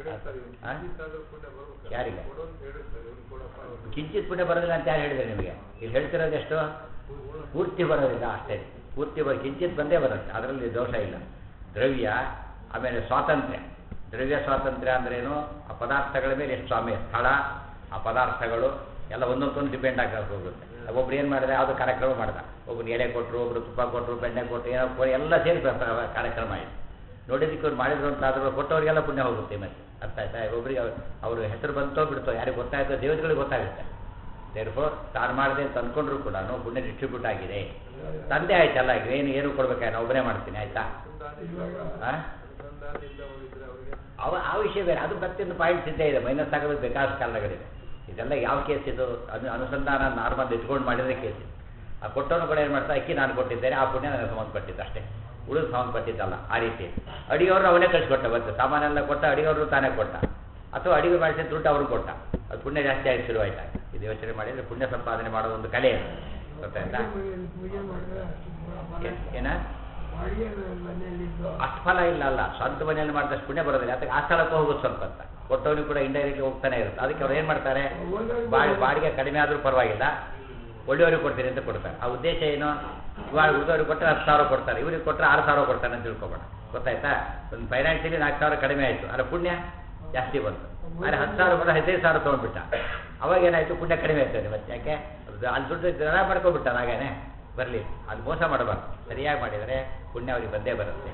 ಯಾರಿಗೆ ಕಿಂಚಿತ್ ಪುಣ್ಯ ಬರೋದಿಲ್ಲ ಅಂತ ಯಾರು ಹೇಳಿದ್ರೆ ನಿಮಗೆ? ಇಲ್ಲಿ ಹೇಳ್ತಿರೋದು ಎಷ್ಟು? ಪೂರ್ತಿ ಬರೋದಿಲ್ಲ ಅಷ್ಟೇ. ಪೂರ್ತಿ ಬರೋ ಕಿಂಚಿತ್ ಬಂದೇ ಬರುತ್ತೆ, ಅದರಲ್ಲಿ ದೋಷ ಇಲ್ಲ. ದ್ರವ್ಯ ಆಮೇಲೆ ಸ್ವಾತಂತ್ರ್ಯ. ದ್ರವ್ಯ ಸ್ವಾತಂತ್ರ್ಯ ಅಂದ್ರೇನು? ಆ ಪದಾರ್ಥಗಳ ಮೇಲೆ ಎಷ್ಟು ಸ್ವಾಮಿ ಸ್ಥಳ, ಆ ಪದಾರ್ಥಗಳು ಎಲ್ಲ ಒಂದೊಂದೊಂದು ಡಿಪೆಂಡ್ ಆಗಕ್ಕೆ ಹೋಗುತ್ತೆ. ಒಬ್ರು ಏನು ಮಾಡಿದ್ರೆ ಯಾವುದೋ ಕಾರ್ಯಕ್ರಮ ಮಾಡ್ದ, ಒಬ್ರು ಎಲೆ ಕೊಟ್ಟರು, ಒಬ್ರು ತುಪ್ಪ ಕೊಟ್ಟರು, ಬೆಣ್ಣೆ ಕೊಟ್ಟರು, ಏನೋ ಎಲ್ಲ ಸೇರಿ ಕಾರ್ಯಕ್ರಮ ಆಯಿತು. ನೋಡಿದ್ದಕ್ಕೆ ಅವ್ರು ಮಾಡಿದ್ರು ಅಂತ ಆದರೂ ಕೊಟ್ಟವರಿಗೆಲ್ಲ ಪುಣ್ಯ ಹೋಗುತ್ತೆ. ಮತ್ತೆ ಅರ್ಥ ಆಯ್ತಾ? ಒಬ್ರಿಗೆ ಅವ್ರ ಹೆಸರು ಬಂತೋ ಬಿಡ್ತೋ ಯಾರಿಗೆ ಗೊತ್ತಾಯ್ತೋ, ದೇವತೆಗಳಿಗೆ ಗೊತ್ತಾಗುತ್ತೆ. ದೇರ್ಫೋರ್ ತಾನು ಮಾಡಿದೆ ಅಂತ ಅಂದ್ಕೊಂಡ್ರು ಕೂಡ ಪುಣ್ಯ ಡಿಸ್ಟ್ರಿಬ್ಯೂಟ್ ಆಗಿದೆ. ತಂದೆ ಆಯ್ತಲ್ಲ, ಏನು ಏನು ಕೊಡ್ಬೇಕಾದ್ರೆ ನಾನು ಒಬ್ಬನೇ ಮಾಡ್ತೀನಿ ಆಯ್ತಾ? ಅವ ಆ ವಿಷಯ ಬೇರೆ, ಅದು ಪ್ರತಿಯೊಂದು ಪಾಯಿಂಟ್ಸ್ ಇದ್ದೇ ಇದೆ. ಮೈನಸ್ ಆಗೋದಕ್ಕೆ ಬೇಕಾದ ಕಾರಣಗಳಿದೆ. ಇದೆಲ್ಲ ಯಾವ ಕೇಸ್ ಇದು? ಅದು ಅನುಸಂಧಾನ ನಾರ್ಮಲ್ ಇಟ್ಕೊಂಡು ಮಾಡಿದ್ರೆ ಕೇಸ್. ಆ ಕೊಟ್ಟವನು ಕೂಡ ಏನು ಮಾಡ್ತಾ, ಅಕ್ಕಿ ನಾನು ಕೊಟ್ಟಿದ್ದೇನೆ, ಆ ಪುಣ್ಯ ನನಗೆ ಸಂಬಂಧಪಟ್ಟಿದ್ದು ಅಷ್ಟೇ, ಉಳಿದು ಸಂಬಂಧಪಟ್ಟಿದ್ದಲ್ಲ. ಆ ರೀತಿ ಅಡಿಗೆಯವರು ಅವನೇ ಕಳಿಸ್ಕೊಟ್ಟ, ಬಂತು ಸಾಮಾನೆಲ್ಲ ಕೊಟ್ಟ, ಅಡಿಗೆಯವರು ತಾನೇ ಕೊಟ್ಟ, ಅಥವಾ ಅಡಿಗೆ ಮಾಡಿಸಿ ದುಡ್ಡು ಅವ್ರಿಗೆ ಕೊಟ್ಟ, ಅದು ಪುಣ್ಯ ಜಾಸ್ತಿ ಆಗಿ ಶುರುವಾಯ್ತಾ. ಇದು ಯೋಚನೆ ಮಾಡಿದರೆ ಪುಣ್ಯ ಸಂಪಾದನೆ ಮಾಡೋದು ಒಂದು ಕಲೆ ಅದು, ಗೊತ್ತಾಯ್ತಾ? ಏನ ಅಷ್ಟು ಫಲ ಇಲ್ಲ ಅಲ್ಲ, ಸ್ವಂತ ಮನೆಯಲ್ಲಿ ಮಾಡಿದಷ್ಟು ಪುಣ್ಯ ಬರೋದಿಲ್ಲ. ಅದಕ್ಕೆ ಆ ಸ್ಥಳಕ್ಕೆ ಹೋಗೋದು ಸ್ವಲ್ಪ ಅಂತ. ಕೊಟ್ಟವನಿಗೆ ಕೂಡ ಇಂಡೈರೆಕ್ಟ್ಲಿ ಹೋಗ್ತಾನೆ ಇರುತ್ತೆ. ಅದಕ್ಕೆ ಅವ್ರು ಏನು ಮಾಡ್ತಾರೆ, ಬಾಡಿ ಬಾಡಿಗೆ ಕಡಿಮೆ ಆದರೂ ಪರವಾಗಿಲ್ಲ, ಒಳ್ಳೆಯವ್ರಿಗೆ ಕೊಡ್ತೀನಿ ಅಂತ ಕೊಡ್ತಾರೆ. ಆ ಉದ್ದೇಶ ಏನು? ಇವಾಗ ಉಳಿದವ್ರಿಗೆ ಕೊಟ್ಟರೆ ಹತ್ತು ಸಾವಿರ ಕೊಡ್ತಾರೆ, ಇವ್ರಿಗೆ ಕೊಟ್ಟರೆ ಆರು ಸಾವಿರ ಕೊಡ್ತಾನೆ ಅಂತ ತಿಳ್ಕೊಬೇಡ, ಗೊತ್ತಾಯ್ತಾ? ಒಂದು ಫೈನಾನ್ಷಿಯಲಿ ನಾಲ್ಕು ಸಾವಿರ ಕಡಿಮೆ ಆಯಿತು, ಆದರೆ ಪುಣ್ಯ ಜಾಸ್ತಿ ಬಂತು. ಆದರೆ ಹತ್ತು ಸಾವಿರ ಕೂಡ ಹದಿನೈದು ಸಾವಿರ ತೊಗೊಂಡ್ಬಿಟ್ಟ, ಅವಾಗ ಏನಾಯಿತು? ಪುಣ್ಯ ಕಡಿಮೆ ಆಗ್ತದೆ. ಮತ್ತೆ ಯಾಕೆ? ಅಲ್ಲಿ ದುಡ್ಡು ದರ ಮಾಡ್ಕೊಬಿಟ್ಟ, ಹಾಗೇನೆ ಬರಲಿ, ಅದು ಮೋಸ ಮಾಡಬಾರ್ದು. ಸರಿಯಾಗಿ ಮಾಡಿದರೆ ಪುಣ್ಯ ಅವ್ರಿಗೆ ಬಂದೇ ಬರುತ್ತೆ.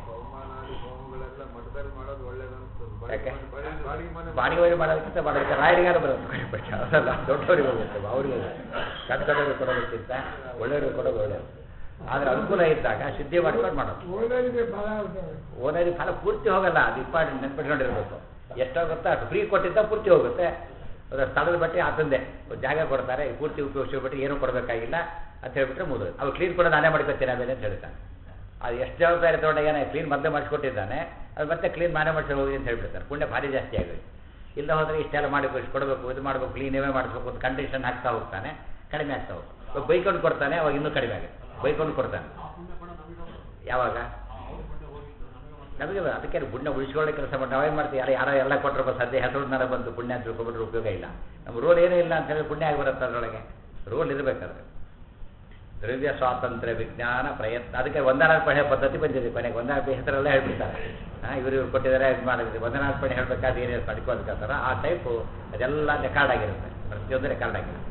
ಯಾಕೆ ಬಾಡಿಗೆ ಮಾಡೋದಕ್ಕಿಂತ ಮಾಡೋದಕ್ಕೆ ರಾಯರಿಗಾರು ಬರುತ್ತೆ, ಅದಲ್ಲ ದೊಡ್ಡವರಿಗೆ ಹೋಗುತ್ತೆ, ಅವ್ರಿಗೆ ಕಟ್ಕಡೋರಿಗೆ ಕೊಡೋದಕ್ಕಿಂತ ಒಳ್ಳೆಯವ್ರಿಗೆ ಕೊಡೋದು ಒಳ್ಳೆಯದು. ಆದರೆ ಅನುಕೂಲ ಇದ್ದಾಗ ಶುದ್ಧಿ ಮಾಡ್ಕೊಂಡು ಮಾಡೋದು. ಓನರಿಗೆ ಫಲ ಪೂರ್ತಿ ಹೋಗಲ್ಲ, ಅದು ಇಂಪಾರ್ಟೆಂಟ್ ನೆನ್ಪಿಟ್ಕೊಂಡಿರ್ಬೇಕು. ಎಷ್ಟಾಗುತ್ತೋ ಅಷ್ಟು ಫ್ರೀ ಕೊಟ್ಟಿದ್ದ ಪೂರ್ತಿ ಹೋಗುತ್ತೆ. ಅದರ ಸ್ಥಳದ ಬಟ್ಟೆ ಆತಂದೆ ಜಾಗ ಕೊಡ್ತಾರೆ, ಪೂರ್ತಿ ಉಪಯೋಗಿಸ್ಬಿಟ್ಟು ಏನೂ ಕೊಡಬೇಕಾಗಿಲ್ಲ ಅಂತ ಹೇಳ್ಬಿಟ್ರೆ ಮುಗಿದು. ಅವ್ರು ಕ್ಲೀನ್ ಕೂಡ ನಾನೇ ಮಾಡ್ಕೊತೀನಿ ಆಮೇಲೆ ಅಂತ ಹೇಳ್ತಾನೆ. ಅದು ಎಷ್ಟು ಜವಾಬ್ದಾರಿ ತೊಗೊಂಡಾಗ ಏನಾಗಿ ಕ್ಲೀನ್ ಮೊದಲೇ ಮಾಡಿಸ್ಕೊಟ್ಟಿದ್ದಾನೆ, ಅದು ಮತ್ತೆ ಕ್ಲೀನ್ ನಾನೇ ಮಾಡಿಸಿ ಹೋಗಿ ಅಂತ ಹೇಳ್ಬಿಡ್ತಾರೆ. ಪುಣ್ಯ ಭಾರಿ ಜಾಸ್ತಿ ಆಗೋದು. ಇಲ್ಲ ಹೋದರೆ ಇಷ್ಟೆಲ್ಲ ಮಾಡಿ ಕೊಡಬೇಕು, ಇದು ಮಾಡಬೇಕು, ಕ್ಲೀನೇ ಮಾಡಿಸ್ಬೇಕು ಅಂತ ಕಂಡೀಷನ್ ಹಾಕ್ತಾ ಹೋಗ್ತಾನೆ, ಕಡಿಮೆ ಆಗ್ತಾ ಹೋಗ್ತಾನೆ. ಬೈಕೊಂಡು ಕೊಡ್ತಾನೆ, ಅವಾಗ ಇನ್ನೂ ಕಡಿಮೆ ಆಗುತ್ತೆ. ಬೈಕೊಂಡು ಕೊಡ್ತಾನೆ ಯಾವಾಗ ನಮಗೆ ಅದಕ್ಕೆ ಪುಣ್ಯ ಉಳಿಸ್ಕೊಳ್ಳೋ ಕೆಲಸ ಮಾಡಿ ನಾವೇನು ಮಾಡ್ತೀವಿ? ಯಾರು ಯಾರೋ ಎಲ್ಲ ಕೊಟ್ಟರು ಸದ್ಯ ಹೆಸರು ನನಗೆ ಬಂತು ಪುಣ್ಯ ಅಂತ ತಿಳ್ಕೊಬಿಟ್ರೆ ಉಪಯೋಗ ಇಲ್ಲ. ನಮ್ಮ ರೋಲ್ ಏನೂ ಇಲ್ಲ ಅಂತ ಹೇಳಿ ಪುಣ್ಯ ಆಗಿ ಬರುತ್ತೆ. ಅದರೊಳಗೆ ರೋಲ್ ಇರಬೇಕಾದ್ರೆ ದ್ರವ್ಯ ಸ್ವಾತಂತ್ರ್ಯ ವಿಜ್ಞಾನ ಪ್ರಯತ್ನ. ಅದಕ್ಕೆ ವಂದನಾರ್ಪಣೆ ಪದ್ಧತಿ ಬಂದಿದೆ. ಕೊನೆಗೆ ವಂದನಾರ್ಪಣೆ ಹೆಸರೆಲ್ಲ ಹೇಳ್ಬಿಡ್ತಾರೆ. ಹಾಂ, ಇವರು ಇವ್ರು ಕೊಟ್ಟಿದ್ದಾರೆ, ಇದು ಮಾಡಿದ್ವಿ. ವಂದನಾರ್ಪಣೆ ಹೇಳ್ಬೇಕಾದ್ರೆ ಏನೇನು ಪಡ್ಕೋದಕ್ಕಾಗ್ತಾರ ಆ ಟೈಪು ಅದೆಲ್ಲ ರೆಕಾರ್ಡ್ ಆಗಿರುತ್ತೆ. ಪ್ರತಿಯೊಂದು ರೆಕಾರ್ಡ್ ಆಗಿರುತ್ತೆ,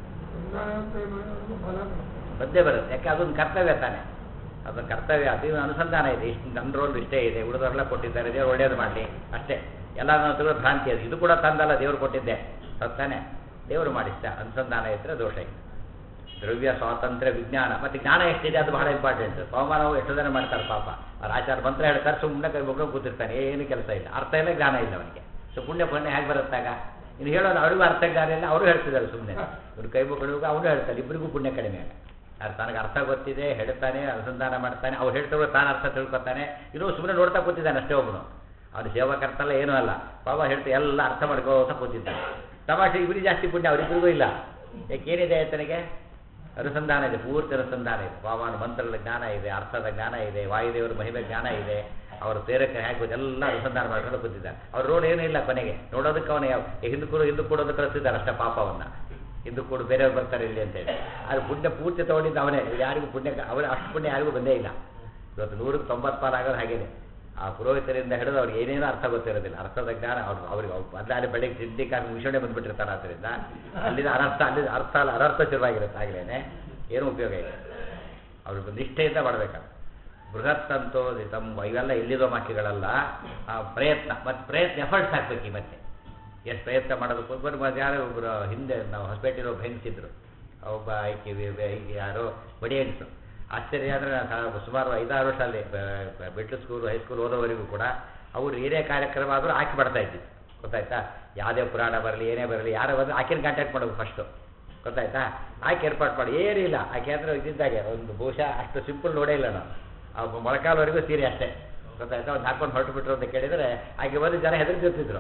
ಬಂದೇ ಬರುತ್ತೆ. ಯಾಕೆ ಅದೊಂದು ಕರ್ತವ್ಯ ತಾನೆ, ಅದೊಂದು ಕರ್ತವ್ಯ. ಅದು ಅನುಸಂಧಾನ ಇದೆ. ಇಷ್ಟು ನನ್ನ ರೋಲ್ ಇಷ್ಟೇ ಇದೆ, ಉಳಿದವರೆಲ್ಲ ಕೊಟ್ಟಿದ್ದಾರೆ, ದೇವರು ಒಳ್ಳೇದು ಮಾಡಲಿ ಅಷ್ಟೇ. ಎಲ್ಲ ನಾವು ತಿಳೋ ಭ್ರಾಂತಿ ಅದು. ಇದು ಕೂಡ ತಂದಲ್ಲ, ದೇವರು ಕೊಟ್ಟಿದ್ದೆ ತಾನೆ, ದೇವರು ಮಾಡಿಸ್ತ. ಅನುಸಂಧಾನ ಇದ್ದರೆ ದೋಷ ಇಲ್ಲ. ದ್ರವ್ಯ ಸ್ವಾತಂತ್ರ್ಯ ವಿಜ್ಞಾನ. ಮತ್ತು ಜ್ಞಾನ ಎಷ್ಟಿದೆ ಅದು ಬಹಳ ಇಂಪಾರ್ಟೆಂಟ್. ಪವಮಾನವು ಎಷ್ಟು ಜನ ಮಾಡ್ತಾರೆ ಪಾಪ. ಅವ್ರ ಆಚಾರ ಮಂತ್ರ ಹೇಳ್ತಾರೆ, ಸುಮ್ಮನೆ ಕೈ ಮುಗ್ಕೊಂಡು ಕೂತಿರ್ತಾನೆ, ಏನು ಕೆಲಸ ಇಲ್ಲ, ಅರ್ಥ ಇಲ್ಲ, ಜ್ಞಾನ ಇಲ್ಲ ಅವನಿಗೆ. ಸೊ ಪುಣ್ಯ ಪುಣ್ಯ ಹೇಗೆ ಬರುತ್ತಾಗ? ಇನ್ನು ಹೇಳೋದು ಅವ್ರಿಗೂ ಅರ್ಥ ಜ್ಞಾನ ಇಲ್ಲ, ಅವರು ಹೇಳ್ತಿದ್ದಾರೆ ಸುಮ್ಮನೆ. ಇವ್ರು ಕೈ ಮುಗ್ಕೊಂಡು ಅವನು ಹೇಳ್ತಾರೆ, ಇಬ್ಬರಿಗೂ ಪುಣ್ಯ ಕಡಿಮೆ ಆಗ. ಅದು ತನಗೆ ಅರ್ಥ ಗೊತ್ತಿದೆ, ಹೇಳ್ತಾನೆ, ಅನುಸಂಧಾನ ಮಾಡ್ತಾನೆ, ಅವ್ರು ಹೇಳ್ತಾರೆ, ತಾನು ಅರ್ಥ ತಿಳ್ಕೊತಾನೆ. ಇನ್ನೂ ಸುಮ್ಮನೆ ನೋಡ್ತಾ ಕೂತಿದ್ದಾನೆ ಅಷ್ಟೇ ಒಬ್ಬನು. ಅವನು ಸೇವಕರ್ತಲ್ಲ, ಏನೂ ಅಲ್ಲ, ಪಾಪ ಹೇಳ್ತಾ ಎಲ್ಲ ಅರ್ಥ ಮಾಡ್ಕೋತ ಕೂತಿದ್ದಾನೆ. ತಮಾಷೆ ಇಬ್ಬರಿಗೆ ಜಾಸ್ತಿ ಪುಣ್ಯ, ಅವರಿಬ್ಬರಿಗೂ ಇಲ್ಲ. ಯಾಕೇನಿದೆ ಆತನಿಗೆ? ಅನುಸಂಧಾನ ಇದೆ, ಪೂರ್ತಿ ಅನುಸಂಧಾನ ಇದೆ. ಪಾವನ ಮಂತ್ರಗಳ ಜ್ಞಾನ ಇದೆ, ಅರ್ಥದ ಜ್ಞಾನ ಇದೆ, ವಾಯುದೇವರ ಮಹಿಮೆ ಜ್ಞಾನ ಇದೆ, ಅವರ ಪ್ರೇರಕ ಹೇಗೆ ಎಲ್ಲ ಅನುಸಂಧಾನ ಮಾಡ್ಕೊಂಡು ಕೂತಿದ್ದಾರೆ. ಅವ್ರ ರೋಡ್ ಏನೂ ಇಲ್ಲ ಕೊನೆಗೆ. ನೋಡೋದಕ್ಕೆ ಅವನು ಯಾವ ಹಿಂದೂ ಕೂಡ ಹಿಂದೂ ಕೊಡೋದಕ್ಕೆ ಕಳಿಸ್ತಿದ್ದಾರೆ ಅಷ್ಟೇ ಪಾಪವನ್ನು. ಹಿಂದೂ ಕೂಡ ಬೇರೆಯವ್ರು ಬರ್ತಾರೆ ಇಲ್ಲಿ ಅಂತೇಳಿ. ಆದರೆ ಪುಣ್ಯ ಪೂರ್ತಿ ತೊಗೊಂಡಿದ್ದು ಅವನೇ. ಯಾರಿಗೂ ಪುಣ್ಯ ಅವರ ಅಷ್ಟು ಪುಣ್ಯ ಯಾರಿಗೂ ಬಂದೇ ಇಲ್ಲ. ಇವತ್ತು ನೂರಕ್ಕೆ ತೊಂಬತ್ತು ಪಾಲು ಆಗೋದು ಹಾಗೇನೆ. ಆ ಪುರೋಹಿತರಿಂದ ಹಿಡಿದು ಅವ್ರಿಗೆ ಏನೇನೋ ಅರ್ಥ ಗೊತ್ತಿರೋದಿಲ್ಲ. ಅರ್ಥದ ಜ್ಞಾನ ಅವ್ರು ಅವ್ರಿಗೆ ಅದಾಗಲೇ ಬೆಳಗ್ಗೆ ತಿಂಡಿ ಕಾಫಿ ಮುಗಿಸೋಣೆ ಬಂದುಬಿಟ್ಟಿರ್ತಾರೆ. ಆದ್ದರಿಂದ ಅಲ್ಲಿಂದ ಅನರ್ಥ, ಅಲ್ಲಿ ಅರ್ಥ ಅಲ್ಲ ಅನರ್ಥ ಶುರುವಾಗಿರುತ್ತೆ. ಆಗಲೇ ಏನೂ ಉಪಯೋಗ ಇಲ್ಲ. ಅವ್ರಿಗೆ ನಿಷ್ಠೆಯಿಂದ ಮಾಡಬೇಕಾದ್ರೆ ಬೃಹತ್ತಂತೋ ತಮ್ಮ ಇವೆಲ್ಲ ಎಲ್ಲಿದೋ ವಾಕ್ಯಗಳಲ್ಲ. ಆ ಪ್ರಯತ್ನ ಮತ್ತು ಪ್ರಯತ್ನ ಎಫರ್ಟ್ಸ್ ಹಾಕ್ಬೇಕು. ಮತ್ತೆ ಎಷ್ಟು ಪ್ರಯತ್ನ ಮಾಡೋದಕ್ಕೆ ಒಬ್ಬರು ಯಾರೋ ಒಬ್ಬರು ಹಿಂದೆ ನಾವು ಹೊಸಪೇಟೆಯಲ್ಲಿ ಒಬ್ಬ ಹೆಂಗಸಿದ್ರು. ಒಬ್ಬ ಐಕೆ ಈಗ ಯಾರೋ ಬಡಿ ಹೆಂಗಸು. ಆಶ್ಚರ್ಯ ಅಂದರೆ ಸುಮಾರು ಐದಾರು ವರ್ಷ ಅಲ್ಲಿ ಮಿಡ್ಲ್ ಸ್ಕೂಲು ಹೈಸ್ಕೂಲ್ ಓದೋವರೆಗೂ ಕೂಡ ಅವರು ಏನೇ ಕಾರ್ಯಕ್ರಮ ಆದರೂ ಆಕೆ ಮಾಡ್ತಾ ಇದ್ದಿದ್ದು. ಗೊತ್ತಾಯ್ತಾ? ಯಾವುದೇ ಪುರಾಣ ಬರಲಿ ಏನೇ ಬರಲಿ ಯಾರೋ ಬಂದರೆ ಆಕೆನ ಕಾಂಟ್ಯಾಕ್ಟ್ ಮಾಡೋದು ಫಸ್ಟು. ಗೊತ್ತಾಯ್ತಾ? ಆಕೆ ಏರ್ಪಾಡು ಮಾಡಿ ಏನಿಲ್ಲ. ಆಕೆ ಅಂದರೆ ಇದ್ದಿದ್ದಾಗೆ ಒಂದು ಬಹುಶಃ ಅಷ್ಟು ಸಿಂಪಲ್ ನೋಡೇ ಇಲ್ಲ ನಾವು. ಆ ಮೊಳಕಾಲವರೆಗೂ ಸೀರೆ ಅಷ್ಟೇ. ಗೊತ್ತಾಯ್ತಾ? ಒಂದು ಹಾಕೊಂಡು ಹೊರಟು ಬಿಟ್ರು ಅಂತ ಕೇಳಿದರೆ ಆಕೆ ಬಂದು ಜನ ಹೆದರ್ತಿರ್ತಿದ್ರು.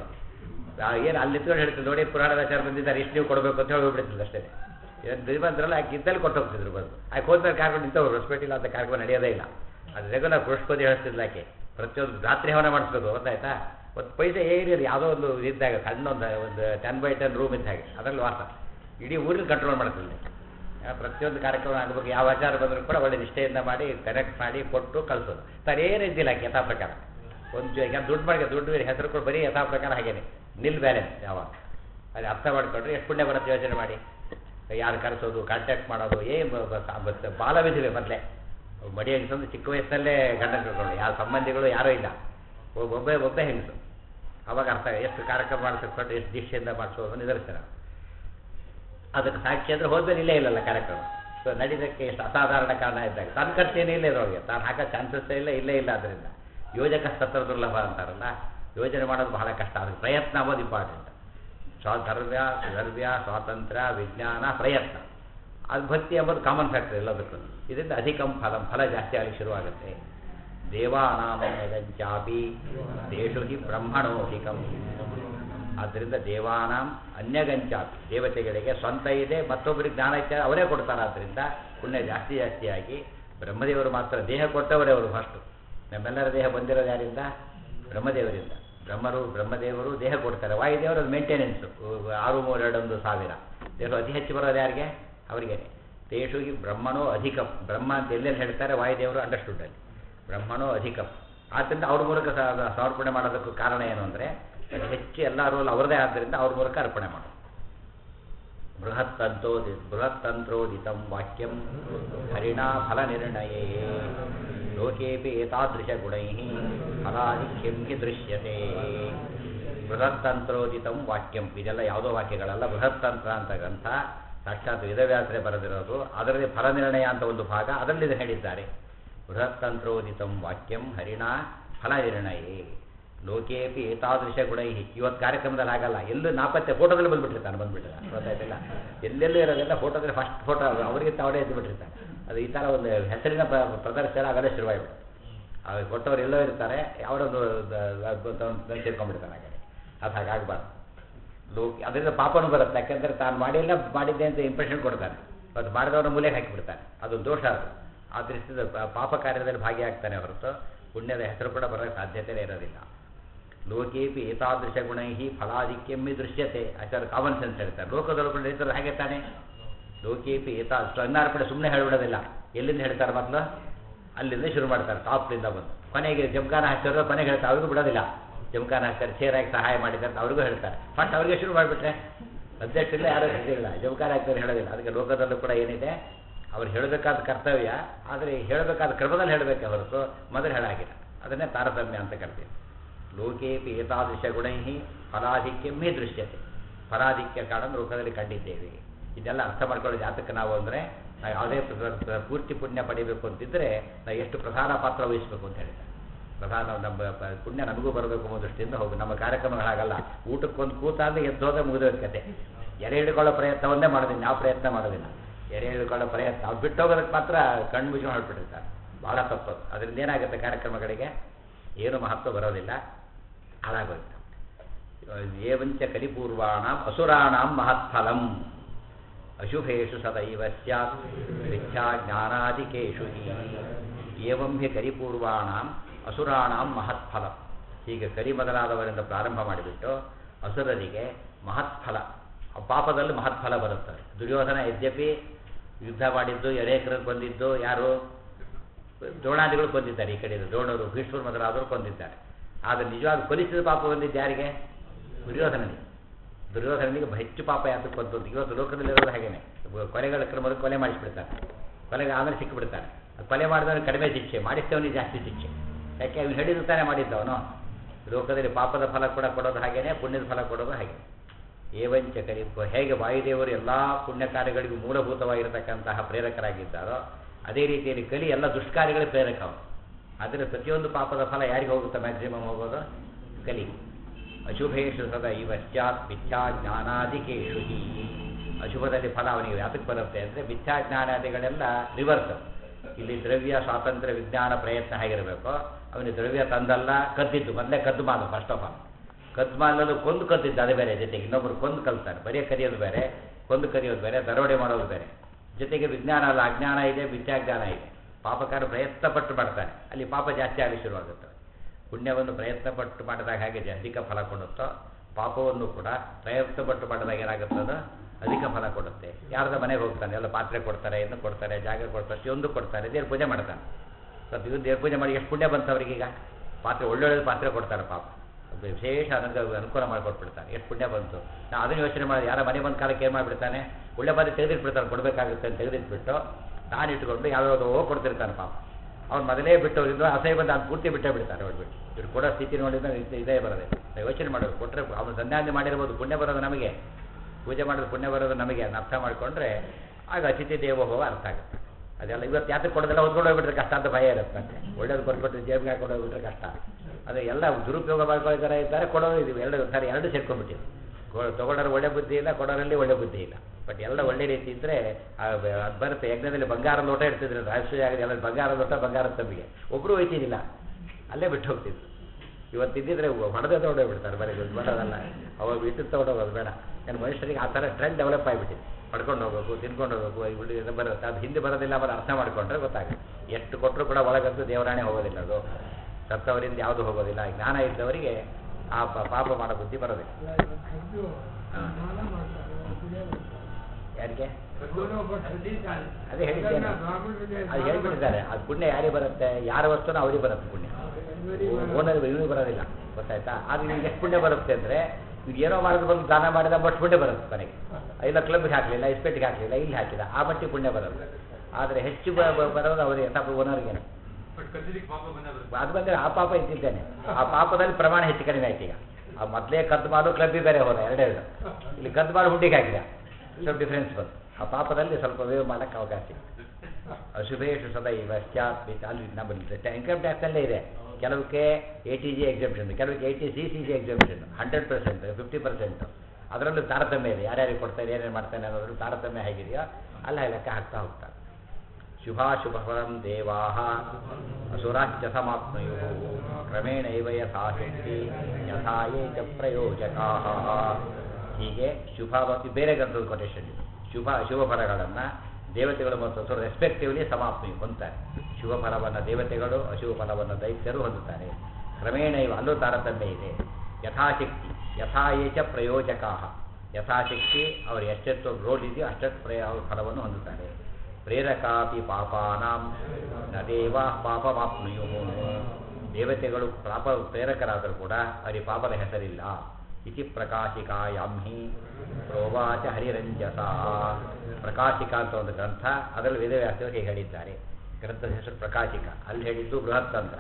ಏನು ಅಲ್ಲಿ ನಿಂತ್ಕೊಂಡು ಹೇಳ್ತಿದ್ರು, ನೋಡಿ ಪುರಾಣದಾಚಾರ ಬಂದಿದ್ದಾರೆ, ಇಷ್ಟು ನೀವು ಕೊಡಬೇಕು ಅಂತ ಹೇಳಿ ಹೋಗ್ಬಿಡ್ತಿದ್ರು ಅಷ್ಟೇ. ಏನು ಬಂದ್ರಲ್ಲ ಆಕೆ ಇದ್ದಲ್ಲಿ ಕೊಟ್ಟು ಹೋಗ್ತಿದ್ರು. ಬಂದು ಆಕೆ ಹೋದ್ಮೇಲೆ ಕಾರ್ಕೊಂಡು ನಿಂತವ್ರು ಹೊಸಪೇಟೆಲ್ಲ ಅಂತ ಕಾರ್ಯಕ್ರಮ ನಡೆಯೋದೇ ಇಲ್ಲ. ಅದು ರೆಗ್ಯುಲರ್ ಬೃಹಸ್ಪತಿ ಹೇಳಿಸ್ತಿದ್ಲಾಕೆ ಪ್ರತಿಯೊಂದು ರಾತ್ರಿ ಹವನ ಮಾಡಿಸ್ಬೇಕು ಗೊತ್ತಾಯ್ತಾ. ಒಂದು ಪೈಸೆ ಏನಿಲ್ಲ ಯಾವುದೋ ಒಂದು ಇದ್ದಾಗ ಸಣ್ಣ ಒಂದು ಒಂದು ಟೆನ್ ಬೈ ಟೆನ್ ರೂಮ್ ಇದ್ದ ಹಾಗೆ ಅದರಲ್ಲಿ ವಾಸ ಇಡೀ ಊರಲ್ಲಿ ಕಂಟ್ರೋಲ್ ಮಾಡ್ತಿದ್ದೆ. ಪ್ರತಿಯೊಂದು ಕಾರ್ಯಕ್ರಮ ಆಗಬೇಕು, ಯಾವ ಆಚಾರ ಬಂದರೂ ಕೂಡ ಒಳ್ಳೆ ನಿಷ್ಠೆಯಿಂದ ಮಾಡಿ ಕನೆಕ್ಟ್ ಮಾಡಿ ಕೊಟ್ಟು ಕಳಿಸೋದು. ಸರ್ ಏನು ಇದ್ದಿಲ್ಲ ಆಕೆ ಯಥಾ ಪ್ರಕಾರ ಒಂದು ಈಗ ದುಡ್ಡು ಮಾಡಿ ದುಡ್ಡು ಹೆಸರು ಕೊಟ್ಟು ಬರೀ ಯಥಾ ಪ್ರಕಾರ ಹಾಗೇನೆ ನಿಲ್ ಬ್ಯಾಲೆನ್ಸ್ ಯಾವಾಗ ಅದು ಅರ್ಥ ಮಾಡ್ಕೊಂಡ್ರೆ ಎಷ್ಟು ಪುಣ್ಯ ಬರುತ್ತೆ ಯೋಚನೆ ಮಾಡಿ. ಯಾರು ಕರೆಸೋದು ಕಾಂಟ್ಯಾಕ್ಟ್ ಮಾಡೋದು ಏನು ಬಾಲ ವಿಧಿವೆ ಮೊದಲೇ ಮಡಿಯಾಗಿ ತಂದು ಚಿಕ್ಕ ವಯಸ್ಸಲ್ಲೇ ಗಂಡ ಕಳ್ಕೊಂಡು ಯಾವ ಸಂಬಂಧಿಗಳು ಯಾರೂ ಇಲ್ಲ, ಒಬ್ಬೇ ಒಬ್ಬೇ ಹೆಂಗಸು. ಅವಾಗ ಅರ್ಥ ಎಷ್ಟು ಕಾರ್ಯಕ್ರಮ ಮಾಡಿಸ್ಕೊಂಡು ಎಷ್ಟು ದೀಕ್ಷೆಯಿಂದ ಮಾಡಿಸೋದು ನಿದರ್ಶನ. ಅದಕ್ಕೆ ಸಾಕ್ಷಿ ಅಂದರೆ ಹೋದ್ಮೇಲೆ ಇಲ್ಲೇ ಇಲ್ಲಲ್ಲ ಕಾರ್ಯಕ್ರಮ. ಸೊ ನಡೀದಕ್ಕೆ ಎಷ್ಟು ಅಸಾಧಾರಣ ಕಾರಣ ಇದ್ದಾಗ ತನ್ನ ಖರ್ಚೇನೇ ಇಲ್ಲ ಇರೋರಿಗೆ ತಾನು ಹಾಕೋ ಚಾನ್ಸಸ್ಸೇ ಇಲ್ಲ ಇಲ್ಲೇ ಇಲ್ಲ. ಅದರಿಂದ ಯೋಜಕ ಸತ್ರ ದುರ್ಲಭ ಅಂತಾರಲ್ಲ, ಯೋಜನೆ ಮಾಡೋದು ಬಹಳ ಕಷ್ಟ. ಅದಕ್ಕೆ ಪ್ರಯತ್ನ ಆಗೋದು ಇಂಪಾರ್ಟೆಂಟ್. ಸ್ವ ಧರ್ಮ್ಯ ಧರ್ಮ್ಯ ಸ್ವಾತಂತ್ರ್ಯ ವಿಜ್ಞಾನ ಪ್ರಯತ್ನ ಅದು ಭಕ್ತಿ ಎಂಬುದು ಕಾಮನ್ ಫ್ಯಾಕ್ಟರ್ ಎಲ್ಲದಕ್ಕೂ. ಇದರಿಂದ ಅಧಿಕಂ ಫಲಂ ಫಲ ಜಾಸ್ತಿ ಆಗಲಿ ಶುರುವಾಗುತ್ತೆ. ದೇವಾನಾಮಯದಂಚಾಪಿ ದೇಶು ಹಿ ಬ್ರಹ್ಮಣೋಧಿಕಂ. ಆದ್ದರಿಂದ ದೇವಾನಾಂ ಅನ್ಯಗಂಚಾಪಿ ದೇವತೆಗಳಿಗೆ ಸ್ವಂತ ಇದೆ, ಮತ್ತೊಬ್ಬರಿಗೆ ಜ್ಞಾನ ಇಚ್ಛೆ ಅವರೇ ಕೊಡ್ತಾರೆ. ಆದ್ದರಿಂದ ಪುಣ್ಯ ಜಾಸ್ತಿ ಜಾಸ್ತಿಯಾಗಿ ಬ್ರಹ್ಮದೇವರು ಮಾತ್ರ ದೇಹ ಕೊಟ್ಟವರೇ ಅವರು ಫಸ್ಟು. ನಮ್ಮೆಲ್ಲರ ದೇಹ ಬಂದಿರೋದು ಯಾರಿಂದ? ಬ್ರಹ್ಮದೇವರಿಂದ. ಬ್ರಹ್ಮರು ಬ್ರಹ್ಮದೇವರು ದೇಹ ಕೊಡ್ತಾರೆ, ವಾಯುದೇವರು ಅದು ಮೇಂಟೆನೆನ್ಸು ಆರು ಮೂರು ಎರಡೊಂದು ಸಾವಿರ. ದೇವರು ಅತಿ ಹೆಚ್ಚು ಬರೋದು ಯಾರಿಗೆ? ಅವರಿಗೆ. ತೇಷುಗಿ ಬ್ರಹ್ಮಣೋ ಅಧಿಕಂ. ಬ್ರಹ್ಮ ಅಂತ ಎಲ್ಲೆಲ್ಲಿ ಹೇಳ್ತಾರೆ ವಾಯುದೇವರು ಅಂಡರ್ಸ್ಟುಡ್ಡಲ್ಲಿ ಬ್ರಹ್ಮಣೋ ಅಧಿಕಂ. ಆದ್ದರಿಂದ ಅವ್ರ ಮೂಲಕ ಸಮರ್ಪಣೆ ಮಾಡೋದಕ್ಕೂ ಕಾರಣ ಏನು ಅಂದರೆ ಅತಿ ಹೆಚ್ಚು ಎಲ್ಲ ರೋಲ್ ಅವರದೇ ಆದ್ದರಿಂದ ಅವ್ರ ಮೂಲಕ ಅರ್ಪಣೆ ಮಾಡೋದು. ಬೃಹತ್ತಂತ್ರೋದಿ ಬೃಹತ್ತಂತ್ರೋದಿತಂ ವಾಕ್ಯಂ ಹರಿಣಾ ಫಲ ನಿರ್ಣಯೇ ಲೋಕೇಪಿ ಏತಾದೃಶ ಗುಣೈ ಫಲಾಧಿಕ್ಯಂ ಹಿ ದೃಶ್ಯತೆ. ಬೃಹತ್ತಂತ್ರೋದಿತಂ ವಾಕ್ಯಂ ಇದೆಲ್ಲ ಯಾವುದೋ ವಾಕ್ಯಗಳಲ್ಲ. ಬೃಹತ್ತಂತ್ರ ಅಂತ ಗ್ರಂಥ ಸಾಕ್ಷಾತ್ ವೇದವ್ಯಾಸರೇ ಬರೆದಿರೋದು. ಅದರಲ್ಲಿ ಫಲ ನಿರ್ಣಯ ಅಂತ ಒಂದು ಭಾಗ ಅದರಲ್ಲಿ ಇದು ಹೇಳಿದ್ದಾರೆ. ಬೃಹತ್ತಂತ್ರೋದಿತಂ ವಾಕ್ಯಂ ಹರಿಣಾ ಫಲ ನಿರ್ಣಯೇ ಲೋಕೇಪಿ ಏತಾದೃಶ ಗುಣೈ. ಇವತ್ತು ಕಾರ್ಯಕ್ರಮದಲ್ಲಿ ಆಗಲ್ಲ, ಎಲ್ಲೂ ನಾಪತ್ತೆ ಫೋಟೋದಲ್ಲಿ ಬಂದುಬಿಟ್ಟಿರ್ತಾನೆ ಬಂದುಬಿಟ್ಟಿರ್ತಾನೆ ಗೊತ್ತಾಯ್ತಿಲ್ಲ. ಎಲ್ಲೆಲ್ಲೂ ಇರೋದೆಲ್ಲ ಫೋಟೋದಲ್ಲಿ ಫಸ್ಟ್ ಫೋಟೋ ಅವರಿಗೆ ತಾವೇ ಎದ್ದು ಬಿಟ್ಟಿರ್ತಾನೆ. ಅದು ಈ ಥರ ಒಂದು ಹೆಸರಿನ ಪ್ರದರ್ಶನ ಆಗಲೇ ಶುರುವಾಗ್ಬಿಟ್ಟು ಅವ್ರು ಕೊಟ್ಟವ್ರು ಎಲ್ಲೋ ಇರ್ತಾರೆ, ಅವರೊಂದು ತಿಳ್ಕೊಂಡ್ಬಿಡ್ತಾನೆ ಹಾಗೆ. ಅದು ಹಾಗಾಗಬಾರ್ದು. ಲೋಕ ಅದರಿಂದ ಪಾಪನೂ ಬರುತ್ತೆ. ಯಾಕೆಂದರೆ ತಾನು ಮಾಡಿಲ್ಲ ಮಾಡಿದ್ದೆ ಅಂತ ಇಂಪ್ರೆಷನ್ ಕೊಡ್ತಾನೆ, ಅದು ಮಾಡಿದವರ ಮೂಲೆಗೆ ಹಾಕಿಬಿಡ್ತಾನೆ. ಅದು ದೋಷ. ಅದು ಆ ದೃಷ್ಟಿಯಿಂದ ಪಾಪ ಕಾರ್ಯದಲ್ಲಿ ಭಾಗಿಯಾಗ್ತಾನೆ ಹೊರತು ಪುಣ್ಯದ ಹೆಸರು ಕೂಡ ಬರೋಕ್ಕೆ ಸಾಧ್ಯತೆಯೇ ಇರೋದಿಲ್ಲ. ಲೋಕೇಪಿ ಏತಾದೃಶ ಗುಣೈ ಫಲಾಧಿಕ್ಯಮ್ಮಿ ದೃಶ್ಯತೆ. ಆಚಾರ್ಯ ಕಾಮನ್ ಸೆನ್ಸ್ ಹೇಳ್ತಾರೆ. ಲೋಕದಲ್ಲೂ ಕೂಡ ರೈತರು ಹಾಗೆ ತಾನೆ. ಲೋಕೇಪಿ ಏತಾ ಅನ್ನರ್ಪಣೆ ಸುಮ್ಮನೆ ಹೇಳಿಬಿಡೋದಿಲ್ಲ. ಎಲ್ಲಿಂದ ಹೇಳ್ತಾರೆ ಮೊದಲು? ಅಲ್ಲಿಂದ ಶುರು ಮಾಡ್ತಾರೆ, ಟಾಪ್ಲಿಂದ ಬಂದು ಕೊನೆಗೆ ಜಮಖಾನ ಹಾಕ್ತಾರೋ ಕೊನೆಗೆ ಹೇಳ್ತಾರೆ. ಅವ್ರಿಗೂ ಬಿಡೋದಿಲ್ಲ. ಜಮಖಾನ ಹಾಕ್ತಾರೆ, ಚೇರಾಗಿ ಸಹಾಯ ಮಾಡಿದ್ದಾರೆ ಅಂತ ಅವ್ರಿಗೂ ಹೇಳ್ತಾರೆ. ಫಸ್ಟ್ ಅವ್ರಿಗೆ ಶುರು ಮಾಡಿಬಿಟ್ರೆ ಅಧ್ಯಕ್ಷರಿಲ್ಲ ಯಾರೂ ಇಲ್ಲ, ಜಮಖಾನ ಹಾಕ್ತಾರೆ ಹೇಳೋದಿಲ್ಲ. ಅದಕ್ಕೆ ಲೋಕದಲ್ಲೂ ಕೂಡ ಏನಿದೆ, ಅವ್ರು ಹೇಳಬೇಕಾದ ಕರ್ತವ್ಯ, ಆದರೆ ಹೇಳಬೇಕಾದ ಕ್ರಮದಲ್ಲಿ ಹೇಳಬೇಕೆ ಹೊರತು ಮೊದಲು ಹೇಳಾಗಿಲ್ಲ. ಅದನ್ನೇ ತಾರತಮ್ಯ ಅಂತ ಕರ್ತೀವಿ. ಲೋಕೇಪಿ ಏತಾದೃಶ ಗುಣೈ ಫಲಾಧಿಕ್ಯಮ್ಮೇ ದೃಶ್ಯತೆ. ಫಲಾಧಿಕ್ಯ ಕಾರಣ ಲೋಕದಲ್ಲಿ ಕಂಡಿದ್ದೇವೆ. ಇದೆಲ್ಲ ಅರ್ಥ ಮಾಡ್ಕೊಳ್ಳೋ ಜಾತಕ್ಕೆ ನಾವು ಅಂದರೆ ನಾವು ಯಾವುದೇ ಪೂರ್ತಿ ಪುಣ್ಯ ಪಡಿಬೇಕು ಅಂತಿದ್ದರೆ ನಾವು ಎಷ್ಟು ಪ್ರಧಾನ ಪಾತ್ರ ವಹಿಸಬೇಕು ಅಂತ ಹೇಳಿದ್ದಾರೆ. ಪ್ರಧಾನ ನಮ್ಮ ಪುಣ್ಯ ನಮಗೂ ಬರಬೇಕು ಅನ್ನೋ ದೃಷ್ಟಿಯಿಂದ ಹೋಗಿ ನಮ್ಮ ಕಾರ್ಯಕ್ರಮಗಳಾಗಲ್ಲ. ಊಟಕ್ಕೊಂದು ಕೂತಾದ್ರೆ ಎದ್ದು ಹೋದ್ರೆ ಮುಗಿದೋದ ಕತೆ. ಎರೆ ಹಿಡ್ಕೊಳ್ಳೋ ಪ್ರಯತ್ನವನ್ನೇ ಮಾಡೋದಿಲ್ಲ, ಯಾವ ಪ್ರಯತ್ನ ಮಾಡೋದಿಲ್ಲ. ಎರೆ ಹಿಡ್ಕೊಳ್ಳೋ ಪ್ರಯತ್ನ ಅವ್ರು ಬಿಟ್ಟೋಗೋದಕ್ಕೆ ಮಾತ್ರ ಕಣ್ಣು ಮುಚ್ಕೊಂಡು ಹೊರಟ್ಬಿಟ್ಟಿರ್ತಾರೆ. ಭಾಳ ತಪ್ಪದು. ಅದರಿಂದ ಏನಾಗುತ್ತೆ, ಕಾರ್ಯಕ್ರಮಗಳಿಗೆ ಏನು ಮಹತ್ವ ಬರೋದಿಲ್ಲ, ಹಾಳಾಗೋಯ್ತು. ಏವಂಚ ಕಲಿಪೂರ್ವಾಣಾಂ ಅಸುರಾಣಾಂ ಮಹತ್ಫಲಂ ಅಶುಭೇಷು ಸದೈವ ಸ್ಯಾತ್ ಮಿಥ್ಯಾ ಜ್ಞಾನಾದಿಕೇಷು ಹಿ. ಏವಂ ಹಿ ಕಲಿಪೂರ್ವಾಣಾಂ ಅಸುರಾಣಾಂ ಮಹತ್ಫಲಂ. ಹೀಗೆ ಕಲಿ ಮೊದಲಾದವರಿಂದ ಪ್ರಾರಂಭ ಮಾಡಿಬಿಟ್ಟು ಅಸುರರಿಗೆ ಮಹತ್ಫಲ, ಪಾಪದಲ್ಲಿ ಮಹತ್ಫಲ ಬರುತ್ತದೆ. ದುರ್ಯೋಧನ ಯದ್ಯಪಿ ಯುದ್ಧ ಮಾಡಿದ್ದು ಎರೇಕರಿಗೆ ಕೊಂದಿದ್ದು ಯಾರು? ದ್ರೋಣಾದಿಗಳು ಕೊಂದಿದ್ದಾರೆ. ಈ ಕಡೆ ದ್ರೋಣರು ಭೀಷ್ಮರು ಮೊದಲಾದರೂ ಕೊಂದಿದ್ದಾರೆ. ಆದರೆ ನಿಜವಾದ ಕೊಲಿಸಿದ ಪಾಪ ಬಂದಿದ್ದು ಯಾರಿಗೆ? ದುರ್ಯೋಧನನಿಗೆ. ದುರ್ಯೋಧನನಿಗೆ ಹೆಚ್ಚು ಪಾಪ ಯಾತಕ್ಕೆ ಬಂತು? ಇವತ್ತು ಲೋಕದಲ್ಲಿರೋದು ಹಾಗೇನೆ. ಕೊಲೆಗಳ ಕ್ರಮದಲ್ಲಿ ಕೊಲೆ ಮಾಡಿಸ್ಬಿಡ್ತಾರೆ, ಕೊಲೆಗೆ ಆಮೇಲೆ ಸಿಕ್ಕಿಬಿಡ್ತಾರೆ. ಕೊಲೆ ಮಾಡಿದವನಿಗೆ ಕಡಿಮೆ ಶಿಕ್ಷೆ, ಮಾಡಿಸ್ತವನಿಗೆ ಜಾಸ್ತಿ ಶಿಕ್ಷೆ. ಯಾಕೆ ಅವನು ಹೇಳಿದ್ದು ತಾನೇ ಮಾಡಿದ್ದವನು. ಲೋಕದಲ್ಲಿ ಪಾಪದ ಫಲ ಕೂಡ ಕೊಡೋದು ಹಾಗೇನೆ, ಪುಣ್ಯದ ಫಲ ಕೊಡೋದು ಹಾಗೆ. ಏವಂಚ ಕಲಿ ಹೇಗೆ ವಾಯುದೇವರು ಎಲ್ಲ ಪುಣ್ಯ ಕಾರ್ಯಗಳಿಗೂ ಮೂಲಭೂತವಾಗಿರತಕ್ಕಂತಹ ಪ್ರೇರಕರಾಗಿದ್ದಾರೋ ಅದೇ ರೀತಿಯಲ್ಲಿ ಕಲಿ ಎಲ್ಲ ದುಷ್ಕಾರ್ಯಗಳಿಗೆ ಪ್ರೇರಕ. ಆದರೆ ಪ್ರತಿಯೊಂದು ಪಾಪದ ಫಲ ಯಾರಿಗೆ ಹೋಗುತ್ತೆ? ಮ್ಯಾಕ್ಸಿಮಮ್ ಹೋಗೋದು ಕಲಿ. ಅಶುಭೇಷು ಸದಾ ಇವ ಸ್ಯಾತ್ ಮಿಥ್ಯಾ ಜ್ಞಾನಾದಿಕೇಷು ಹಿ. ಅಶುಭದಲ್ಲಿ ಫಲ ಅವನಿಗೆ ಯಾತಕ್ಕೆ ಬರುತ್ತೆ ಅಂದರೆ ಮಿಥ್ಯಾ ಜ್ಞಾನಾದಿಗಳೆಲ್ಲ ರಿವರ್ಸ್. ಇಲ್ಲಿ ದ್ರವ್ಯ ಸ್ವಾತಂತ್ರ್ಯ ವಿಜ್ಞಾನ ಪ್ರಯತ್ನ ಹೇಗಿರಬೇಕು, ಅವನಿಗೆ ದ್ರವ್ಯ ತಂದಲ್ಲ, ಕದ್ದಿದ್ದು. ಮೊದಲೇ ಕದ್ದು ಮಾಲು ಫಸ್ಟ್ ಆಫ್ ಆಲ್. ಕದ್ದು ಮಾಲಲ್ಲೂ ಕೊಂದು ಕದ್ದಿದ್ದು ಅದು ಬೇರೆ, ಜೊತೆಗೆ ಇನ್ನೊಬ್ಬರು ಕೊಂದು ಕಲ್ತಾರೆ. ಬರೀ ಕದಿಯೋದು ಬೇರೆ, ಕೊಂದು ಕದಿಯೋದು ಬೇರೆ, ದರೋಡೆ ಮಾಡೋದು ಬೇರೆ. ಜೊತೆಗೆ ವಿಜ್ಞಾನ ಅಲ್ಲ, ಅಜ್ಞಾನ ಇದೆ, ಮಿಥ್ಯಾಜ್ಞಾನ ಇದೆ. ಪಾಪಕಾರ ಪ್ರಯತ್ನಪಟ್ಟು ಮಾಡ್ತಾನೆ, ಅಲ್ಲಿ ಪಾಪ ಜಾಸ್ತಿ ಆಗಲಿ ಶುರುವಾಗುತ್ತೆ. ಪುಣ್ಯವನ್ನು ಪ್ರಯತ್ನಪಟ್ಟು ಮಾಡಿದಾಗ ಹೇಗೆ ಅಧಿಕ ಫಲ ಕೊಡುತ್ತೋ, ಪಾಪವನ್ನು ಕೂಡ ಪ್ರಯತ್ನಪಟ್ಟು ಮಾಡಿದಾಗ ಏನಾಗುತ್ತದೋ ಅಧಿಕ ಫಲ ಕೊಡುತ್ತೆ. ಯಾರ್ದ ಮನೆಗೆ ಹೋಗ್ತಾನೆ, ಎಲ್ಲ ಪಾತ್ರೆ ಕೊಡ್ತಾರೆ, ಇನ್ನು ಕೊಡ್ತಾರೆ, ಜಾಗ ಕೊಡ್ತಾರೆ, ಪ್ರತಿಯೊಂದು ಕೊಡ್ತಾರೆ, ದೇವ್ರ ಪೂಜೆ ಮಾಡ್ತಾನೆ. ಪ್ರತಿಯೊಂದು ದೇವ್ರ ಪೂಜೆ ಮಾಡಿ ಎಷ್ಟು ಪುಣ್ಯ ಬಂತು ಅವ್ರಿಗೀಗ. ಪಾತ್ರೆ ಒಳ್ಳೊಳ್ಳೆ ಪಾತ್ರೆ ಕೊಡ್ತಾರೆ, ಪಾಪ ವಿಶೇಷ ಅನುಗ್ರಹ ಅನುಕೂಲ ಮಾಡಿಕೊಟ್ಬಿಡ್ತಾನೆ, ಎಷ್ಟು ಪುಣ್ಯ ಬಂತು. ನಾವು ಅದನ್ನು ಯೋಚನೆ ಮಾಡಿ ಯಾರ ಮನೆ ಬಂದ ಕಾಲಕ್ಕೆ ಏನು ಮಾಡಿಬಿಡ್ತಾನೆ, ಒಳ್ಳೆ ಪಾತ್ರೆ ತೆಗೆದಿಟ್ಬಿಡ್ತಾನೆ, ಕೊಡಬೇಕಾಗುತ್ತೆ ಅಂತ ತೆಗೆದಿಟ್ಬಿಟ್ಟು ನಾನು ಇಟ್ಕೊಂಡು ಯಾವ್ಯಾವುದೋ ಕೊಡ್ತಿರ್ತಾನೆ ಪಾಪ. ಅವ್ನು ಮೊದಲೇ ಬಿಟ್ಟು ಹೋಗಿದ್ದು ಅಸಹ್ಯ ಬಂದು ಅದು ಪೂರ್ತಿ ಬಿಟ್ಟೇ ಬಿಡ್ತಾರೆ ಹೊಡ್ಬಿಟ್ಟು. ಇವ್ರು ಕೊಡೋ ಸ್ಥಿತಿ ನೋಡಿದ್ರೆ ಇದೇ ಬರೋದೆ. ನಾವು ಯೋಚನೆ ಮಾಡೋದು, ಕೊಟ್ಟರೆ ಅವನು ಸಂಧ್ಯಾವಂದನೆ ಮಾಡಿರ್ಬೋದು, ಪುಣ್ಯ ಬರೋದು ನಮಗೆ, ಪೂಜೆ ಮಾಡೋದು ಪುಣ್ಯ ಬರೋದು ನಮಗೆ, ಅದನ್ನ ಅರ್ಥ ಮಾಡಿಕೊಂಡ್ರೆ ಆಗ ಅತಿಥಿ ದೇವೋಭವ ಅರ್ಥ ಆಗುತ್ತೆ. ಅದೆಲ್ಲ ಇವತ್ತು ಯಾತ್ರೆ ಕೊಡೋದೆಲ್ಲ ಹೊತ್ಕೊಂಡು ಹೋಗ್ಬಿಟ್ರೆ ಕಷ್ಟ ಅಂತ ಭಯ ಇರುತ್ತೆ. ಒಳ್ಳೇದು ಕೊಟ್ಬಿಟ್ರೆ ಜೇಬಿಗೆ ಹಾಕೊಂಡು ಹೋಗ್ಬಿಟ್ರೆ ಕಷ್ಟ. ಅದು ಎಲ್ಲ ದುರುಪಯೋಗ ಮಾಡ್ಕೊಳ್ಳೋ ಇದ್ದಾರೆ, ಕೊಡೋದು ಇದು ಎರಡು ಥರ ಎರಡು ಸೇರ್ಕೊಂಡ್ಬಿಟ್ಟಿದೆ. ತೊಗೊಳ್ಳೋರು ಒಳ್ಳೆ ಬುದ್ಧಿ ಇಲ್ಲ, ಕೊಡೋರಲ್ಲಿ ಒಳ್ಳೆ ಬುದ್ಧಿ ಇಲ್ಲ. ಬಟ್ ಎಲ್ಲ ಒಳ್ಳೆ ರೀತಿ ಇದ್ದರೆ ಅದು ಬರುತ್ತೆ. ಯಜ್ಞದಲ್ಲಿ ಬಂಗಾರ ಲೋಟ ಇಡ್ತಿದ್ರು, ರಾಜಸೂಯ ಆಗಿದೆ, ಎಲ್ಲ ಬಂಗಾರ ಲೋಟ ಬಂಗಾರ ತಮ್ಮಿಗೆ ಒಬ್ಬರು ಒಯ್ತಿದ್ದಿಲ್ಲ, ಅಲ್ಲೇ ಬಿಟ್ಟು ಹೋಗ್ತಿದ್ರು. ಇವತ್ತಿದ್ದಿದ್ರೆ ಹೊಡೆದೇ ತೊಗೊಂಡೋಗ್ಬಿಡ್ತಾರೆ, ಬರೀ ಬರೋದಲ್ಲ, ಅವಾಗ ಬಿಟ್ಟು ತೊಗೊಂಡೋಗೋದು ಬೇಡ. ಏನು ಮನುಷ್ಯರಿಗೆ ಆ ಥರ ಟ್ರೆಂಡ್ ಡೆವಲಪ್ ಆಗಿಬಿಟ್ಟಿದೆ. ಪಡ್ಕೊಂಡು ಹೋಗ್ಬೇಕು, ತಿನ್ಕೊಂಡು ಹೋಗ್ಬೇಕು, ಇವು ಬರುತ್ತೆ. ಅದು ಹಿಂದೆ ಬರೋದಿಲ್ಲ, ಅವರು ಅರ್ಥ ಮಾಡಿಕೊಂಡ್ರೆ ಗೊತ್ತಾಗುತ್ತೆ. ಎಷ್ಟು ಕೊಟ್ಟರು ಕೂಡ ಒಳಗಂತೂ ದೇವರಾಣೆ ಹೋಗೋದಿಲ್ಲ, ಅದು ಸತ್ತವರಿಂದ ಯಾವುದು ಹೋಗೋದಿಲ್ಲ. ಜ್ಞಾನ ಇದ್ದವರಿಗೆ ಆ ಪಾಪ ಮಾಡೋ ಬುದ್ಧಿ ಬರೋದಿಲ್ಲ. ಯಾರಿಗೆ ಅದೇ ಹೇಳಿದ್ದೇನೆ, ಅದು ಹೇಳ್ಬಿಟ್ಟಿದ್ದಾರೆ. ಅದು ಪುಣ್ಯ ಯಾರಿಗೆ ಬರುತ್ತೆ, ಯಾರ ವಸ್ತುನೋ ಅವ್ರಿಗೆ ಬರುತ್ತೆ ಪುಣ್ಯ, ಓನರ್ ಇವನಿಗೆ ಬರೋದಿಲ್ಲ, ಗೊತ್ತಾಯ್ತಾ. ಆದ್ರೆ ನಿಮ್ಗೆ ಎಷ್ಟು ಪುಣ್ಯ ಬರುತ್ತೆ ಅಂದರೆ, ನೀವು ಏನೋ ಮಾಡೋದು ಬಂದು ದಾನ ಮಾಡಿದ ಬಟ್ ಪುಣ್ಯ ಬರುತ್ತೆ ಕೊನೆಗೆ. ಇಲ್ಲ ಕ್ಲಬ್ಗೆ ಹಾಕಲಿಲ್ಲ, ಇಸ್ಪೆಟ್ಗೆ ಹಾಕಲಿಲ್ಲ, ಇಲ್ಲಿ ಹಾಕಿದ ಆ ಮಟ್ಟಿಗೆ ಪುಣ್ಯ ಬರುತ್ತೆ. ಆದರೆ ಹೆಚ್ಚು ಬರೋದು ಅವರಿಗೆ ತಪ್ಪು ಓನರ್ಗೆ. ಅದು ಬಂದರೆ ಆ ಪಾಪ ಇಟ್ಟಿದ್ದೇನೆ, ಆ ಪಾಪದಲ್ಲಿ ಪ್ರಮಾಣ ಹೆಚ್ಚು ಕಡಿಮೆ ಆಯ್ತು. ಈಗ ಆ ಮೊದಲೇ ಕದ್ದು ಮಾಡು ಕ್ಲಬ್ಬಿಗೆ ಬೇರೆ ಹೋದ ಎರಡೆರಡು, ಇಲ್ಲಿ ಕದ್ದು ಮಾಡು ಹುಡ್ಡಿಗೆ ಹಾಕಿದ, ಸ್ವಲ್ಪ ಡಿಫ್ರೆನ್ಸ್ ಬಂತು. ಆ ಪಾಪದಲ್ಲಿ ಸ್ವಲ್ಪ ವೇವ್ ಮಾಡೋಕ್ಕೆ ಅವಕಾಶ ಸಿಗುತ್ತೆ. ಅಶುಭೇಶು ಸದೈವ ಸ್ಯಾತ್ ಅಲ್ಲಿ ನಮ್ಮಲ್ಲಿ ಇನ್ಕಮ್ ಟ್ಯಾಕ್ಸಲ್ಲೇ ಇದೆ. ಕೆಲವಕ್ಕೆ ಎ ಟಿ ಜಿ ಎಕ್ಸೆಂಪ್ಷನ್, ಕೆಲವಕ್ಕೆ eighty C C G exemption, hundred percent fifty percent. ಅದರಲ್ಲೂ ತಾರತಮ್ಯ ಇದೆ, ಯಾರ್ಯಾರಿಗೆ ಕೊಡ್ತಾರೆ, ಏನೇನು ಮಾಡ್ತಾನೆ ಅನ್ನೋದ್ರಲ್ಲಿ ತಾರತಮ್ಯ ಹೇಗಿದೆಯೋ ಅಲ್ಲ ಲೆಕ್ಕ ಹಾಕ್ತಾ ಹೋಗ್ತಾರೆ. ಶುಭಾಶುಭಫಲಂ ದೇವಾಃ ಅಸುರಾಶ್ಚ ಸಮಾಪ್ನುಯುಃ ಕ್ರಮೇಣೈವ ಯಥಾ ಶಕ್ತಿ ಯಥಾ ಯೇ ಚ ಪ್ರಯೋಜಕಾಃ. ಹೀಗೆ ಶುಭ ಬೇರೆ ಗ್ರಂಥದ ಕೊಟೇಶನ್ ಇದೆ. ಶುಭ ಅಶುಭ ಫಲಗಳನ್ನು ದೇವತೆಗಳು ಮತ್ತು ಅಸುರ ರೆಸ್ಪೆಕ್ಟಿವ್ಲಿ ಸಮಾಪ್ನುಯು ಹೊಂದ್ತಾರೆ. ಶುಭ ಫಲವನ್ನು ದೇವತೆಗಳು, ಅಶುಭ ಫಲವನ್ನು ದೈತ್ಯರು ಹೊಂದುತ್ತಾರೆ. ಕ್ರಮೇಣ ಇವ ಅಲ್ಲೂ ತಾರತಮ್ಯ ಇದೆ. ಯಥಾಶಕ್ತಿ ಯಥಾ ಯೇ ಚ ಪ್ರಯೋಜಕಾಃ, ಯಥಾಶಕ್ತಿ ಅವರು ಎಷ್ಟೆಷ್ಟು ರೋಲ್ ಇದೆಯೋ ಅಷ್ಟಷ್ಟು ಪ್ರಯ ಫಲವನ್ನು ಹೊಂದುತ್ತಾರೆ. ಪ್ರೇರಕಾಪಿ ಪಾಪಾನಾಂ ನ ದೇವಾ ಪಾಪಮಾಪ್ನುಯು. ದೇವತೆಗಳು ಪಾಪ ಪ್ರೇರಕರಾದರೂ ಕೂಡ ಅವರಿಗೆ ಪಾಪದ ಹೆಸರಿಲ್ಲ. ಇತಿ ಪ್ರಕಾಶಿಕಾಯಾಂ ಹಿ ಪ್ರೋವಾಚ ಹರಿರಂಜಸ. ಪ್ರಕಾಶಿಕಾ ಅಂತ ಒಂದು ಗ್ರಂಥ, ಅದರಲ್ಲಿ ವೇದವ್ಯಾಸರು ಹೀಗೆ ಹೇಳಿದ್ದಾರೆ. ಗ್ರಂಥದ ಹೆಸರು ಪ್ರಕಾಶಿಕ, ಅಲ್ಲಿ ಹೇಳಿದ್ದು ಬೃಹತ್ತಂತ್ರ.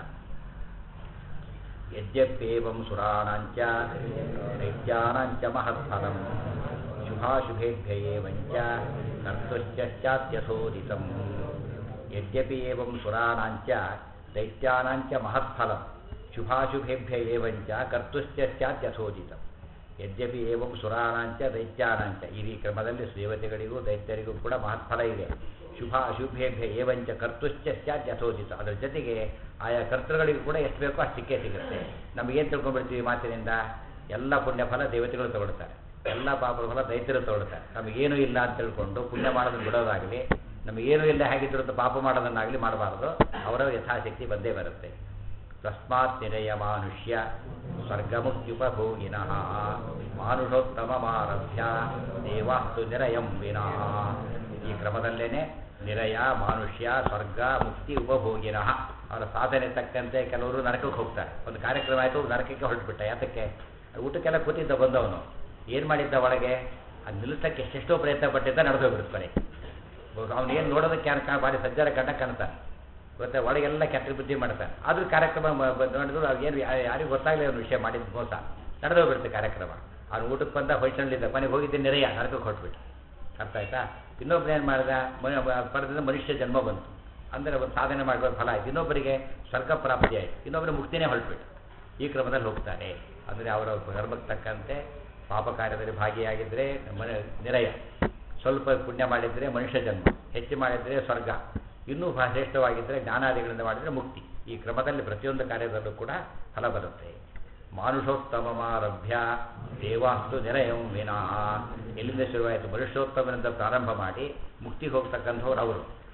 ಯದ್ಯಪ್ಯೇವಂ ಸುರಾಣಾಂಚ ದೈತ್ಯಾನಾಂಚ ಮಹತ್ಫಲಂ ಶುಭಾಶುಭೇಭ್ಯ ಏವಂಚ ಕರ್ತುಶ್ಚಾತ್ಯಸೋದಿತಂ. ಯದ್ಯಪಿ ಏವಂ ಸುರಾಣಾಂಚ ದೈತ್ಯಾನಾಂಚ ಮಹತ್ಫಲಂ ಶುಭಾಶುಭೇಭ್ಯ ಏವಂಚ ಕರ್ತುಶ್ಚಾತ್ಯಸೋದಿತಂ. ಯದ್ಯಪಿ ಏವಂ ಸುರಾಣಾಂಚ ದೈತ್ಯಾನಾಂಚ, ಈ ಕ್ರಮದಲ್ಲಿ ದೇವತೆಗಳಿಗೂ ದೈತ್ಯರಿಗೂ ಕೂಡ ಮಹತ್ಫಲ ಇದೆ. ಶುಭ ಅಶುಭೇಭ್ಯ ಏವಂಚ ಕರ್ತುಶ್ಚಾತ್ಯಸೋದಿತ, ಅದರ ಜೊತೆಗೆ ಆಯಾ ಕರ್ತೃಗಳಿಗೂ ಕೂಡ ಎಷ್ಟು ಬೇಕೋ ಅಷ್ಟು ಸಿಕ್ಕೇ ಸಿಗುತ್ತೆ. ನಮಗೇನು ತಿಳ್ಕೊಂಡ್ಬಿಡ್ತೀವಿ ಮಾತಿನಿಂದ, ಎಲ್ಲ ಪುಣ್ಯಫಲ ದೇವತೆಗಳು ತಗೊಳ್ತಾರೆ, ಎಲ್ಲ ಪಾಪದ ಫಲ ದೈತ್ಯರು ತಗೊಳ್ತಾರೆ. ನಮಗೇನೂ ಇಲ್ಲ ಅಂತ ತಿಳ್ಕೊಂಡು ಪುಣ್ಯ ಮಾಡೋದನ್ನು ಬಿಡೋದಾಗಲಿ, ನಮಗೇನೂ ಇಲ್ಲ ಹೇಗಿದ್ದರೂ ಪಾಪ ಮಾಡೋದನ್ನಾಗಲಿ ಮಾಡಬಾರ್ದು. ಅವರ ಯಥಾಶಕ್ತಿ ಬಂದೇ ಬರುತ್ತೆ. ತಸ್ಮಾತ್ ನಿರಯ ಮಾನುಷ್ಯ ಸ್ವರ್ಗಮುಕ್ತ್ಯುಪಭೋಗಿನಃ ಮಾನುಷೋತ್ತಮಮಾರಭ್ಯ ದೇವಾಸ್ತು ನಿರಯಂ ವಿನಃ. ಈ ಕ್ರಮದಲ್ಲೇನೆ ನಿರಯ, ಮಾನುಷ್ಯ, ಸ್ವರ್ಗ, ಮುಕ್ತಿ, ಉಪಭೋಗಿನಃ. ಅವರ ಸಾಧನೆ ತಕ್ಕಂತೆ ಕೆಲವರು ನರಕಕ್ಕೆ ಹೋಗ್ತಾರೆ. ಒಂದು ಕಾರ್ಯಕ್ರಮ ಆಯಿತು, ನರಕಕ್ಕೆ ಹೊರಟುಬಿಟ್ಟ. ಯಾತಕ್ಕೆ? ಊಟಕ್ಕೆಲ್ಲ ಕೂತಿದ್ದ ಬಂದವನು ಏನು ಮಾಡಿದ್ದ ಒಳಗೆ, ಅದು ನಿಲ್ಲಿಸಕ್ಕೆ ಎಷ್ಟೆಷ್ಟೋ ಪ್ರಯತ್ನ ಪಟ್ಟಿದ್ದ, ನಡೆದೋಗ್ಬಿಡುತ್ತಾರೆ. ಅವನು ಏನು ನೋಡೋದಕ್ಕೆ ಯಾರು ಭಾರಿ ಸಜ್ಜಾರ ಕಂಡ ಕಾಣ್ತಾನೆ, ಗೊತ್ತಾ, ಒಳಗೆಲ್ಲ ಕೆಟ್ಟ ಬುದ್ಧಿ ಮಾಡ್ತಾನೆ. ಆದರೂ ಕಾರ್ಯಕ್ರಮ ನೋಡಿದ್ರು ಅದು ಏನು ಯಾರಿಗೂ ಗೊತ್ತಾಗಲಿ ಅವ್ನ ವಿಷಯ ಮಾಡಿದ ಮೋಸ, ನಡೆದೋಗ್ಬಿಡುತ್ತೆ ಕಾರ್ಯಕ್ರಮ. ಅವ್ನು ಊಟಕ್ಕೆ ಬಂದ ಹೊಯ್ಸಣ್ಣಿದ್ದ, ಮನೆಗೆ ಹೋಗಿದ್ದೆ ನೆರೆಯ ನರಕಕ್ಕೆ ಹೊರಟ್ಬಿಟ್ಟು. ಅರ್ಥ ಆಯ್ತಾ? ಇನ್ನೊಬ್ಬರು ಏನು ಮಾಡಿದ, ಪಡೆದ ಮನುಷ್ಯ ಜನ್ಮ ಬಂತು ಅಂದರೆ ಒಂದು ಸಾಧನೆ ಮಾಡುವ ಫಲ ಆಯ್ತು. ಇನ್ನೊಬ್ಬರಿಗೆ ಸ್ವರ್ಗ ಪ್ರಾಪ್ತಿ ಆಯಿತು, ಇನ್ನೊಬ್ಬರಿಗೆ ಮುಕ್ತಿನೇ ಹೊರಟ್ಬಿಟ್ಟು. ಈ ಕ್ರಮದಲ್ಲಿ ಹೋಗ್ತಾರೆ. ಅಂದರೆ ಅವರ ಧರ್ಮಕ್ಕೆ ತಕ್ಕಂತೆ ಪಾಪ ಕಾರ್ಯದಲ್ಲಿ ಭಾಗಿಯಾಗಿದ್ದರೆ ಮನ ನಿರಯ, ಸ್ವಲ್ಪ ಪುಣ್ಯ ಮಾಡಿದರೆ ಮನುಷ್ಯ ಜನ್ಮ, ಹೆಚ್ಚು ಮಾಡಿದರೆ ಸ್ವರ್ಗ, ಇನ್ನೂ ಶ್ರೇಷ್ಠವಾಗಿದ್ದರೆ ಜ್ಞಾನಾದಿಗಳಿಂದ ಮಾಡಿದರೆ ಮುಕ್ತಿ. ಈ ಕ್ರಮದಲ್ಲಿ ಪ್ರತಿಯೊಂದು ಕಾರ್ಯದಲ್ಲೂ ಕೂಡ ಫಲ ಬರುತ್ತೆ. ಮಾನುಷೋತ್ತಮಮಾರಭ್ಯ ದೇವಾಸ್ತು ನಿರಯಂ ವಿನಃ. ಎಲ್ಲಿಂದ ಶುರುವಾಯಿತು? ಮನುಷ್ಯೋತ್ತಮನಿಂದ ಪ್ರಾರಂಭ ಮಾಡಿ ಮುಕ್ತಿಗೆ ಹೋಗ್ತಕ್ಕಂಥವ್ರು ಅವರು.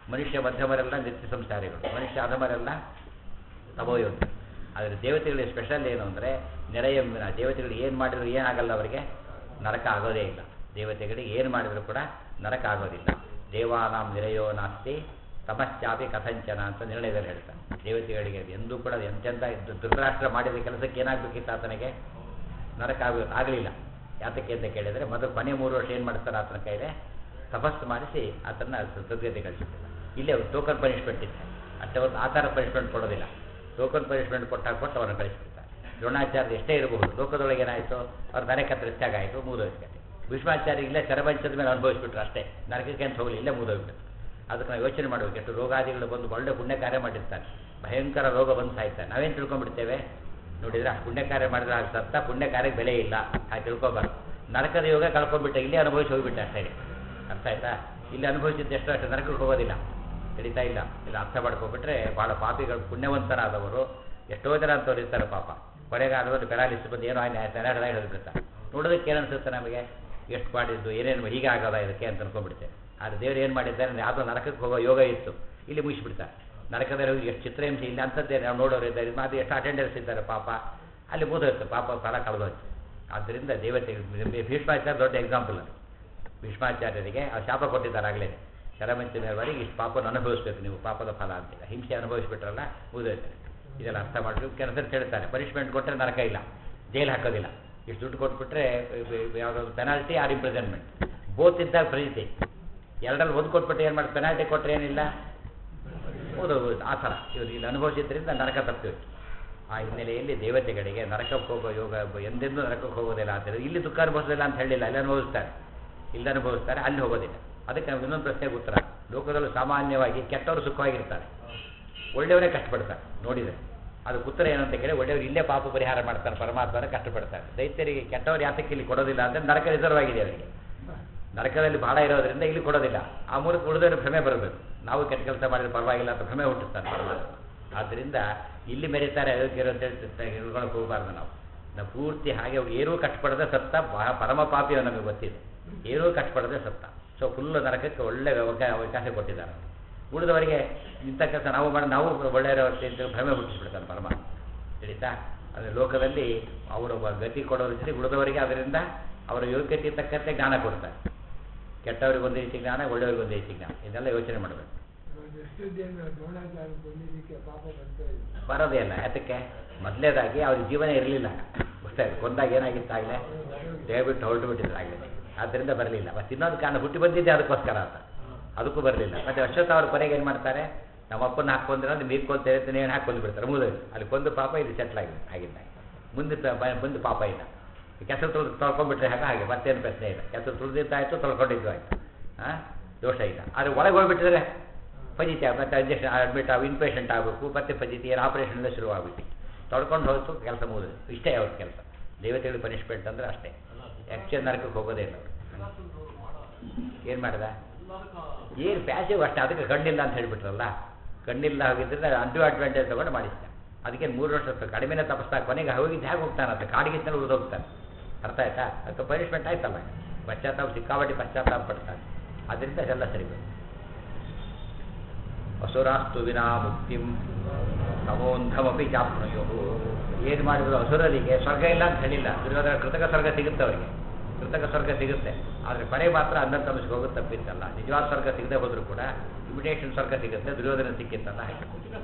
ಮನುಷ್ಯ ಮಧ್ಯಮರೆಲ್ಲ ನಿತ್ಯ ಸಂಸ್ಕಾರಿಗಳು, ಮನುಷ್ಯ ಅಧಮರೆಲ್ಲ ತಮೋಯೋಗಿ. ಆದರೆ ದೇವತೆಗಳಿಗೆ ಸ್ಪೆಷಲ್ ಏನು ಅಂದರೆ ನೆರೆಯಂಬಿನ ದೇವತೆಗಳು ಏನು ಮಾಡಿದ್ರು ಏನಾಗಲ್ಲ, ಅವರಿಗೆ ನರಕ ಆಗೋದೇ ಇಲ್ಲ. ದೇವತೆಗಳಿಗೆ ಏನು ಮಾಡಿದರೂ ಕೂಡ ನರಕ ಆಗೋದಿಲ್ಲ. ದೇವಾನಾಂ ನಿರಯೋ ನಾಸ್ತಿ ತಮಶ್ಚಾಪಿ ಕಥಂಚನ ಅಂತ ನಿರ್ಣಯದಲ್ಲಿ ಹೇಳ್ತಾರೆ. ದೇವತೆಗಳಿಗೆ ಎಂದೂ ಕೂಡ ಎಂತೆಂಥ ಧೃತರಾಷ್ಟ್ರ ಮಾಡಿದ ಕೆಲಸಕ್ಕೆ ಏನಾಗಬೇಕಿತ್ತು, ಆತನಿಗೆ ನರಕ ಆಗ ಆಗಲಿಲ್ಲ. ಯಾತಕ್ಕೆ ಅಂತ ಕೇಳಿದರೆ ಮೊದಲು ಕೊನೆ ಮೂರು ವರ್ಷ ಏನು ಮಾಡ್ತಾರೆ, ಆತನ ಕೈಲೇ ತಪಸ್ಸು ಮಾಡಿಸಿ ಆತನ ಸದ್ಗತಿ ಕಳಿಸಿಲ್ಲ. ಇಲ್ಲೇ ಟೋಕನ್ ಪನಿಷ್ಮೆಂಟ್ ಇತ್ತು, ಅಷ್ಟೇ ಒಂದು ಆ ಥರ ಪನಿಷ್ಮೆಂಟ್ ಕೊಡೋದಿಲ್ಲ. ಟೋಕನ್ ಪನಿಷ್ಮೆಂಟ್ ಕೊಟ್ಟಾಗ ಕೊಟ್ಟು ಅವರನ್ನು ಕಳಿಸ್ಬಿಡ್ತಾರೆ. ದ್ರೋಣಾಚಾರ್ಯ ಎಷ್ಟೇ ಇರಬಹುದು, ಲೋಕದೊಳಗೆ ಏನಾಯಿತು, ಅವ್ರು ನರಕ ಕತ್ತರಿಸಿದಾಗ ಆಯಿತು, ಮೂದೋಗ್ಬಿಟ್ಟು. ಭೀಷ್ಮಾಚಾರ್ಯ ಇಲ್ಲೇ ಚರಪಂಚದ ಮೇಲೆ ಅನುಭವಿಸ್ಬಿಟ್ರು ಅಷ್ಟೇ, ನರಕಕ್ಕೆ ಅಂತ ಹೋಗಲಿ, ಇಲ್ಲೇ ಮೂದೋಗ್ಬಿಟ್ಟು. ಅದಕ್ಕೆ ನಾವು ಯೋಚನೆ ಮಾಡಬೇಕು, ಎಷ್ಟು ರೋಗಾದಿಗಳು ಬಂದು ಒಳ್ಳೆ ಪುಣ್ಯ ಕಾರ್ಯ ಮಾಡಿರ್ತಾರೆ, ಭಯಂಕರ ರೋಗ ಬಂದು ಸಾಯ್ತಾರೆ. ನಾವೇನು ತಿಳ್ಕೊಂಡ್ಬಿಡ್ತೇವೆ ನೋಡಿದ್ರೆ, ಅಷ್ಟು ಪುಣ್ಯ ಕಾರ್ಯ ಮಾಡಿದ್ರೆ ಆಗ ಸತ್ತ, ಪುಣ್ಯ ಕಾರ್ಯಕ್ಕೆ ಬೆಲೆ ಇಲ್ಲ ಹಾಗೆ ತಿಳ್ಕೊಬಾರ್ದು. ನರಕದ ಯೋಗ ಕಳ್ಕೊಂಡ್ಬಿಟ್ಟೆ, ಇಲ್ಲೇ ಅನುಭವಿಸಿ ಹೋಗಿಬಿಟ್ಟೆ ಅಷ್ಟೇ. ಅರ್ಥ ಆಯ್ತಾ? ಇಲ್ಲಿ ಅನುಭವಿಸಿದ್ದು ಎಷ್ಟು ಅಷ್ಟು ನರಕಕ್ಕೆ ಹೋಗೋದಿಲ್ಲ, ನಡೀತಾ ಇಲ್ಲ. ಇಲ್ಲ ಅರ್ಥ ಮಾಡ್ಕೊಬಿಟ್ರೆ ಭಾಳ ಪಾಪಿಗಳು, ಪುಣ್ಯವಂತರಾದವರು ಎಷ್ಟೋ ಜನ ಅಂತವ್ರು ಇರ್ತಾರೆ ಪಾಪ. ಕೊನೆಗಾಲದಲ್ಲಿ ಪೆರಾಲಿಸ್ ಬಂದು ಏನೋ ಆಯ್ತು ತಲೆಹಡದಾಗಿ ಹೋಗಿಬಿಡ್ತಾರೆ. ನೋಡೋದಕ್ಕೆ ಏನು ಅನಿಸುತ್ತೆ ನಮಗೆ, ಎಷ್ಟು ಮಾಡಿದ್ದು ಏನೇನು ಹೀಗೆ ಆಗೋದ ಇದಕ್ಕೆ ಅಂತ ಅನ್ಕೊಂಡ್ಬಿಡ್ತೇವೆ. ಆದರೆ ದೇವರು ಏನು ಮಾಡಿದ್ದಾರೆ, ಯಾವುದೋ ನರಕಕ್ಕೆ ಹೋಗೋ ಯೋಗ ಇತ್ತು, ಇಲ್ಲಿ ಮುಗಿಸ್ಬಿಡ್ತಾರೆ. ನರಕದಲ್ಲಿ ಹೋಗಿ ಎಷ್ಟು ಚಿತ್ರಹಿಂಸೆ ಇಲ್ಲ ಅಂತದ್ದೇ ನಾವು ನೋಡೋರು ಇದ್ದಾರೆ, ಅದು ಎಷ್ಟು ಅಟೆಂಡರ್ಸ್ ಇದ್ದಾರೆ ಪಾಪ, ಅಲ್ಲಿ ಮುಗಿದೋಯ್ತು ಪಾಪ, ಫಲ ಕಳೆದೋಯ್ತು. ಆದ್ದರಿಂದ ದೇವತೆ ಭೀಷ್ಮಾಚಾರ್ಯ ದೊಡ್ಡ ಎಕ್ಸಾಂಪಲ್ ಅದು. ಭೀಷ್ಮಾಚಾರ್ಯರಿಗೆ ಆ ಶಾಪ ಕೊಟ್ಟಿದ್ದಾರೆ ಆಗಲೇ, ಶರಮಂಚಿನವರೆಗೆ ಇಷ್ಟು ಪಾಪನ ಅನುಭವಿಸ್ಬೇಕು ನೀವು, ಪಾಪದ ಫಲ ಅಂತಿಲ್ಲ, ಹಿಂಸೆ ಅನುಭವಿಸ್ಬಿಟ್ರಲ್ಲ ಮುಗಿದೋಯ್ತಾರೆ. ಇದೆಲ್ಲ ಅರ್ಥ ಮಾಡಬೇಕು. ಕೆಲಸ ಹೇಳ್ತಾರೆ, ಪನಿಷ್ಮೆಂಟ್ ಕೊಟ್ಟರೆ ನರಕ ಇಲ್ಲ, ಜೈಲು ಹಾಕೋದಿಲ್ಲ. ಇಷ್ಟು ದುಡ್ಡು ಕೊಟ್ಬಿಟ್ರೆ ಯಾವುದಾದ್ರು ಪೆನಾಲ್ಟಿ ಆರ್ ಇಂಪ್ರಿಸನ್ಮೆಂಟ್, ಬೋತ್ ಇದ್ದಾಗ ಪ್ರೀತಿ. ಎರಡರಲ್ಲಿ ಒಂದು ಕೊಟ್ಬಿಟ್ಟು ಏನು ಮಾಡಿ ಪೆನಾಲ್ಟಿ ಕೊಟ್ಟರೆ ಏನಿಲ್ಲ, ಓದೋದು ಆ ಥರ. ಇವರು ಇಲ್ಲಿ ಅನುಭವಿಸಿದ್ರಿಂದ ನರಕ ತಪ್ಪಿತ್ತು. ಆ ಹಿನ್ನೆಲೆಯಲ್ಲಿ ದೇವತೆಗಳಿಗೆ ನರಕಕ್ಕೆ ಹೋಗೋ ಯೋಗ ಎಂದೆಂದೂ ನರಕಕ್ಕೆ ಹೋಗೋದಿಲ್ಲ. ಆದ್ದರಿಂದ ಇಲ್ಲಿ ದುಃಖ ಅನುಭವಿಸೋದಿಲ್ಲ ಅಂತ ಹೇಳಿಲ್ಲ, ಇಲ್ಲಿ ಅನುಭವಿಸ್ತಾರೆ, ಇಲ್ಲಿ ಅನುಭವಿಸ್ತಾರೆ, ಅಲ್ಲಿ ಹೋಗೋದಿಲ್ಲ. ಅದಕ್ಕೆ ನಾವು ಇನ್ನೊಂದು ಪ್ರಶ್ನೆಗೆ ಉತ್ತರ, ಲೋಕದಲ್ಲೂ ಸಾಮಾನ್ಯವಾಗಿ ಕೆಟ್ಟವರು ಸುಖವಾಗಿರ್ತಾರೆ, ಒಳ್ಳೆಯವರೇ ಕಷ್ಟಪಡ್ತಾರೆ ನೋಡಿದರೆ. ಅದಕ್ಕೆ ಉತ್ತರ ಏನು ಅಂತ ಕೇಳಿ, ಒಳ್ಳೆಯವರು ಇಲ್ಲೇ ಪಾಪ ಪರಿಹಾರ ಮಾಡ್ತಾರೆ, ಪರಮಾತ್ಮನ ಕಷ್ಟಪಡ್ತಾರೆ. ದೈತ್ಯರಿಗೆ ಕೆಟ್ಟವರು ಯಾತಕ್ಕೆ ಇಲ್ಲಿ ಕೊಡೋದಿಲ್ಲ ಅಂದರೆ ನರಕ ರಿಸರ್ವ್ ಆಗಿದೆ ಅವರಿಗೆ, ನರಕದಲ್ಲಿ ಭಾಳ ಇರೋದ್ರಿಂದ ಇಲ್ಲಿ ಕೊಡೋದಿಲ್ಲ. ಆ ಮೂಲಕ ಉಳಿದವರು ಭ್ರಮೆ ಬರಬೇಕು, ನಾವು ಕೆಟ್ಟ ಕೆಲಸ ಮಾಡಿದ್ರೆ ಪರವಾಗಿಲ್ಲ ಅಂತ ಭ್ರಮೆ ಹುಟ್ಟಿಸ್ತಾರೆ ಪರಮಾತ್ಮ. ಆದ್ದರಿಂದ ಇಲ್ಲಿ ಮೆರೀತಾರೆ ಅಯೋಗ್ಯರು ಅಂತ ಹೇಳಿ ಹೇಳ್ಕೊಳಕ್ಕೆ ಹೋಗಬಾರ್ದು. ನಾವು ನಾವು ಪೂರ್ತಿ ಹಾಗೆ ಏನೂ ಕಷ್ಟಪಡದೆ ಸತ್ತ ಪರಮ ಪಾಪಿಯೋ ನಮಗೆ ಗೊತ್ತಿದೆ, ಏನೂ ಕಷ್ಟಪಡದೆ ಸತ್ತ. ಸೊ ಫುಲ್ ನರಕಕ್ಕೆ ಒಳ್ಳೆ ಅವಕಾಶ ಕೊಟ್ಟಿದ್ದಾರೆ. ಉಳಿದವರಿಗೆ ಇಂಥ ಕೆಲಸ ನಾವು ಮಾಡಿ ನಾವು ಒಳ್ಳೆಯ ಭ್ರಮೆ ಹುಟ್ಟಿಸ್ಬಿಡ್ತಾರೆ ಪರಮಾತ್ಮ, ತಿಳಿತಾ? ಅಂದರೆ ಲೋಕದಲ್ಲಿ ಅವರು ಗತಿ ಕೊಡೋದ್ರ ಜೊತೆ ಉಳಿದವರಿಗೆ ಅದರಿಂದ ಅವರ ಯೋಗ್ಯತೆ ತಕ್ಕಂತೆ ಜ್ಞಾನ ಕೊಡ್ತಾರೆ. ಕೆಟ್ಟವರಿಗೆ ಒಂದು ರೀತಿ ಜ್ಞಾನ, ಒಳ್ಳೆಯವ್ರಿಗೆ ಒಂದು ರೀತಿ ಜ್ಞಾನ, ಇದೆಲ್ಲ ಯೋಚನೆ ಮಾಡಬೇಕು. ಬರೋದೇ ಇಲ್ಲ. ಯಾತಕ್ಕೆ? ಮೊದಲೇದಾಗಿ ಅವ್ರ ಜೀವನ ಇರಲಿಲ್ಲ, ಗೊತ್ತಾಯ್ತು. ಕೊಂದಾಗ ಏನಾಗಿತ್ತಾಗಲೇ ದಯವಿಟ್ಟು ಹೊರಟು ಬಿಟ್ಟಿದ್ರು ಆಗಲೇ, ಆದ್ದರಿಂದ ಬರಲಿಲ್ಲ. ಮತ್ತು ಇನ್ನೊಂದು ಕಾರಣ ಹುಟ್ಟಿ ಬಂದಿದ್ದೆ ಅದಕ್ಕೋಸ್ಕರ ಅಂತ, ಅದಕ್ಕೂ ಬರಲಿಲ್ಲ. ಮತ್ತು ಅಶ್ವತ್ಥ ಅವ್ರ ಕೊನೆಗೆ ಏನು ಮಾಡ್ತಾರೆ, ನಮ್ಮ ಅಪ್ಪನ ಹಾಕ್ಕೊಂಡ್ರೆ ಅಂದ್ರೆ ನೀರು ಕೊಂತೇನೆ ಏನು ಹಾಕ್ಕೊಂಡು ಬಿಡ್ತಾರೆ, ಮುಗಿದು ಅಲ್ಲಿ ಕೊಂದು ಪಾಪ ಇದು ಸೆಟ್ಲ್ ಆಗಿದೆ ಆಗಿದ್ದಾಗ. ಮುಂದೆ ಮುಂದೆ ಪಾಪ ಇಲ್ಲ, ಕೆಸರು ತುಳಿದು ತೊಳ್ಕೊಂಡ್ಬಿಟ್ರೆ ಹಾಗೆ ಹಾಗೆ ಮತ್ತೇನು ಪ್ರಶ್ನೆ ಇಲ್ಲ. ಕೆಸರು ತುಳಿದಿದ್ದಾಯಿತು, ತೊಳ್ಕೊಂಡಿದ್ದು ಆಯಿತು, ಹಾಂ ದೋಷ ಇಲ್ಲ. ಆದರೆ ಒಳಗೆ ಹೋಗ್ಬಿಟ್ಟಿದ್ರೆ ಫಜಿತಿ ಆಗ ಮತ್ತೆ ಇಂಜೆಕ್ಷನ್ ಅಡ್ಮಿಟ್ ಆಗಿ ಇನ್ಪೇಷಂಟ್ ಆಗಬೇಕು, ಮತ್ತೆ ಫಜಿತಿ ಏನು ಆಪರೇಷನಿಂದ ಶುರುವಾಗಬೇಕು. ತೊಳ್ಕೊಂಡು ಹೋಯ್ತು, ಕೆಲಸ ಮುಗಿದು. ಇಷ್ಟೇ ಅವ್ರ ಕೆಲಸ. ದೇವತೆಗಳು ಪನಿಷ್ಮೆಂಟ್ ಅಂದರೆ ಅಷ್ಟೇ, ಆ್ಯಕ್ಚುಲ್ ನರಕಕ್ಕೆ ಹೋಗೋದೇ ಇಲ್ಲ ಅವರು. ಏನು ಮಾಡಿದ, ಏನು ಪ್ಯಾಸಿವ್ ಅಷ್ಟೇ. ಅದಕ್ಕೆ ಕಣ್ಣಿಲ್ಲ ಅಂತ ಹೇಳಿಬಿಟ್ರಲ್ಲ, ಕಣ್ಣಿಲ್ಲ ಹೋಗಿದ್ರೆ ಅಂಟು ಅಡ್ವಾಂಟೇಜ್ ತಗೊಂಡು ಮಾಡಿಸ್ತಾರೆ. ಅದಕ್ಕೆ ಮೂರು ವರ್ಷ ಕಡಿಮೆನೇ ತಪ್ಪಿಸ್ತಾರೆ. ಕೊನೆಗೆ ಹೋಗಿದ್ದು ಹೇಗೆ ಹೋಗ್ತಾನೆ ಅಂತ ಕಾಡಿಗಿಂತಲೂ ಉಳಿದೋಗ್ತಾನೆ. ಅರ್ಥ ಆಯ್ತಾ? ಅದಕ್ಕೆ ಪನಿಷ್ಮೆಂಟ್ ಆಯ್ತಲ್ಲ, ಪಶ್ಚಾತ್ತಾಪ ಸಿಕ್ಕಾಪಟ್ಟಿ ಪಶ್ಚಾತ್ತಾಪ ಪಡ್ತಾನೆ. ಅದರಿಂದ ಎಲ್ಲ ಸರಿಬೇಕು. ಅಸುರಾಸ್ತು ವಿನಾ ಮುಕ್ತಿಂ ಸಮೋಂಧಮಪಿ ಜಾಪ್ನುಯು. ಏನು ಮಾಡಿದ್ರು ಅಸುರರಿಗೆ ಸ್ವರ್ಗ ಇಲ್ಲ ಅಂತ ಹೇಳಿಲ್ಲ. ದುರ್ಯೋಧನ ಕೃತಕ ಸ್ವರ್ಗ ಸಿಗುತ್ತೆ, ಅವರಿಗೆ ಕೃತಕ ಸ್ವರ್ಗ ಸಿಗುತ್ತೆ. ಆದರೆ ಕೊನೆ ಮಾತ್ರ ಅನ್ನದ ತಮಸ್ಗೆ ಹೋಗೋದು ತಪ್ಪಿತ್ತಲ್ಲ. ನಿಜವಾದ ಸ್ವರ್ಗ ಸಿಗದೆ ಹೋದರೂ ಕೂಡ ಇಮಿಟೇಷನ್ ಸ್ವರ್ಗ ಸಿಗುತ್ತೆ, ದುರ್ಯೋಧನ ಸಿಕ್ಕಿತ್ತಲ್ಲ ಹಾಗೆ.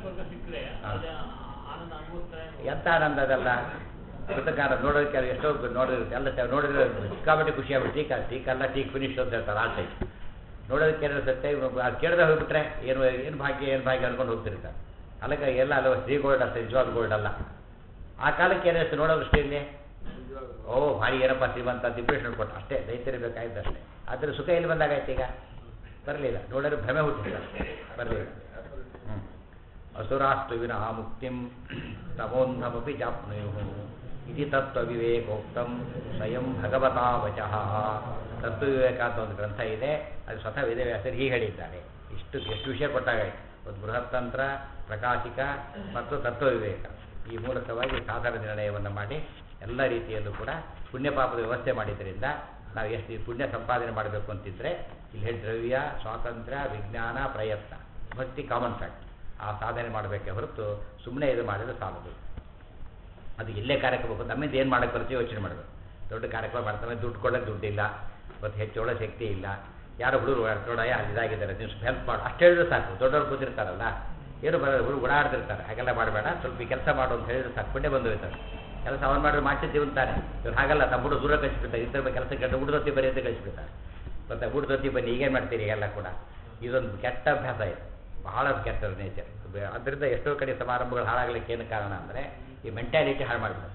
ಎಂಥ ಆನಂದ ಅದಲ್ಲ. ಕೃತಕ ನೋಡೋದಕ್ಕೆ ಎಷ್ಟೋ ನೋಡಿರುತ್ತೆ, ಎಲ್ಲ ನೋಡಿದ್ರೆ ಸಿಕ್ಕಾಪಟ್ಟೆ ಖುಷಿಯಾಗ್ಬಿಟ್ಟು ಟೀಕ್ ಟೀಕ್ ಅಲ್ಲ ಟೀಕ್ ಫಿನಿಶ್ ಅಂತ ಹೇಳ್ತಾರೆ ಆ ಟೈಪ್. ನೋಡೋದಕ್ಕೆ ಏನಾದ್ರು ಸತ್ಯ ಅದು ಕೇಳದೆ ಹೋಗ್ಬಿಟ್ರೆ ಏನು ಏನು ಭಾಗ್ಯ ಏನು ಭಾಗ್ಯ ಅಂದ್ಕೊಂಡು ಹೋಗ್ತಿರ್ತಾರೆ. ಅಲ್ಲಕ್ಕೆ ಎಲ್ಲ ಅಲ್ಲ ಶ್ರೀ ಗೋಲ್ಡ್ ಅಷ್ಟೇ, ನಿಜವಾದ ಗೋಲ್ಡ್ ಅಲ್ಲ. ಆ ಕಾಲಕ್ಕೆ ಏನಿಸ್ತು ನೋಡೋದಷ್ಟೇ ಇಲ್ಲಿ, ಓ ಭಾರಿ ಏನಪ್ಪ ಶ್ರೀಮಂತ ಇಂಪ್ರೆಷನ್ ಕೊಟ್ಟು ಅಷ್ಟೇ, ದೈತ್ಯರಿಬೇಕಾಯ್ತು ಅಷ್ಟೇ. ಆದರೆ ಸುಖ ಎಲ್ಲಿ ಬಂದಾಗಾಯ್ತು, ಈಗ ಬರಲಿಲ್ಲ. ನೋಡೋರು ಭ್ರಮೆ ಹುಟ್ಟಿಸ್ತಾರೆ, ಬರಲಿಲ್ಲ. ಹ್ಞೂ ಅಸುರಾಸ್ತು ವಿನಃ ಮುಕ್ತಿಂ ತಮೋಂಧಮಪಿ ಜಾಪ್ನುಯು ಇತಿ ತತ್ವವಿವೇಕೋಕ್ತಂ ಸ್ವಯಂ ಭಗವತಾ ವಚಃ. ತತ್ವವಿವೇಕ ಅಂತ ಒಂದು ಗ್ರಂಥ ಇದೆ, ಅದು ಸ್ವತಃ ವೇದವ್ಯಾಸರು ಹೀಗೆ ಹೇಳಿದ್ದಾರೆ. ಇಷ್ಟು ಎಷ್ಟು ವಿಷಯ ಕೊಟ್ಟಾಗಾಯ್ತು. ಒಂದು ಬೃಹತ್ತಂತ್ರ, ಪ್ರಕಾಶಿಕ ಮತ್ತು ತತ್ವವಿವೇಕ, ಈ ಮೂಲಕವಾಗಿ ಸಾಧನ ನಿರ್ಣಯವನ್ನು ಮಾಡಿ ಎಲ್ಲ ರೀತಿಯಲ್ಲೂ ಕೂಡ ಪುಣ್ಯಪಾಪದ ವ್ಯವಸ್ಥೆ ಮಾಡಿದ್ದರಿಂದ ನಾವು ಎಷ್ಟು ಪುಣ್ಯ ಸಂಪಾದನೆ ಮಾಡಬೇಕು ಅಂತಿದ್ರೆ ಇಲ್ಲಿ ಹೇಳಿ ದ್ರವ್ಯ, ಸ್ವಾತಂತ್ರ್ಯ, ವಿಜ್ಞಾನ, ಪ್ರಯತ್ನ ಭಕ್ತಿ ಕಾಮನ್ ಫ್ಯಾಕ್ಟ್. ಆ ಸಾಧನೆ ಮಾಡಬೇಕೆ ಹೊರತು ಸುಮ್ಮನೆ ಇದು ಮಾಡಿದ್ರೆ ಸಾಲದು. ಅದು ಎಲ್ಲೇ ಕಾರ್ಯಕ್ರಮ ಬಂದು ನಮ್ಮಿಂದ ಏನು ಮಾಡೋಕ್ಕೆ ಬರುತ್ತೆ ಯೋಚನೆ ಮಾಡಬೇಕು. ದೊಡ್ಡ ಕಾರ್ಯಕ್ರಮ ಮಾಡ್ತಾನೆ, ದುಡ್ಡು ಕೊಡೋಕ್ಕೆ ದುಡ್ಡಿಲ್ಲ, ಮತ್ತು ಹೆಚ್ಚೋಳೋ ಶಕ್ತಿ ಇಲ್ಲ, ಯಾರೋ ಹುಡುಗರು ನೋಡಯ್ಯ ಅಲ್ಲಿ ಇದಾಗಿದ್ದಾರೆ ನೀವು ಸ್ವಲ್ಪ ಹೆಲ್ಪ್ ಮಾಡು ಅಷ್ಟು ಹೇಳಿದ್ರೆ ಸಾಕು. ದೊಡ್ಡವ್ರು ಕೂತಿರ್ತಾರಲ್ಲ, ಏನು ಬರೋದು ಹುಡುಗ ಓಡಾಡ್ತಿರ್ತಾರೆ, ಹಾಗೆಲ್ಲ ಮಾಡಬೇಡ, ಸ್ವಲ್ಪ ಈ ಕೆಲಸ ಮಾಡು ಅಂತ ಹೇಳಿದ್ರೆ ಸಾಕು, ಪುಣ್ಯ ಬಂದು ಹೋಯ್ತಾರೆ. ಕೆಲಸ ಅವ್ನು ಮಾಡಿದ್ರೆ ಮಾಡ್ತಿದ್ದೀವಿ ಅಂತಾನೆ. ಇವ್ರು ಹಾಗಲ್ಲ, ತಮ್ಮ ಹುಡುಗ ದೂರ ಕಳಿಸ್ಬಿಡ್ತಾರೆ, ಇತರ ಕೆಲಸ ಕೆಟ್ಟ ಹುಡುಗತಿ ಬರೀ ಅಂತ ಕಳಿಸ್ಬಿಡ್ತಾರೆ. ಮತ್ತು ಹುಡುಗತಿ ಬನ್ನಿ ಈಗೇನು ಮಾಡ್ತೀರಿ ಎಲ್ಲ ಕೂಡ. ಇದೊಂದು ಕೆಟ್ಟ ಅಭ್ಯಾಸ ಇದೆ, ಬಹಳ ಕೆಟ್ಟ ನೇಚರ್. ಅದರಿಂದ ಎಷ್ಟೋ ಕಡೆ ಸಮಾರಂಭಗಳು ಹಾಳಾಗಲಿಕ್ಕೆ ಏನು ಕಾರಣ ಅಂದರೆ ಈ ಮೆಂಟ್ಯಾಲಿಟಿ ಹಾಳು ಮಾಡಿದ್ರು.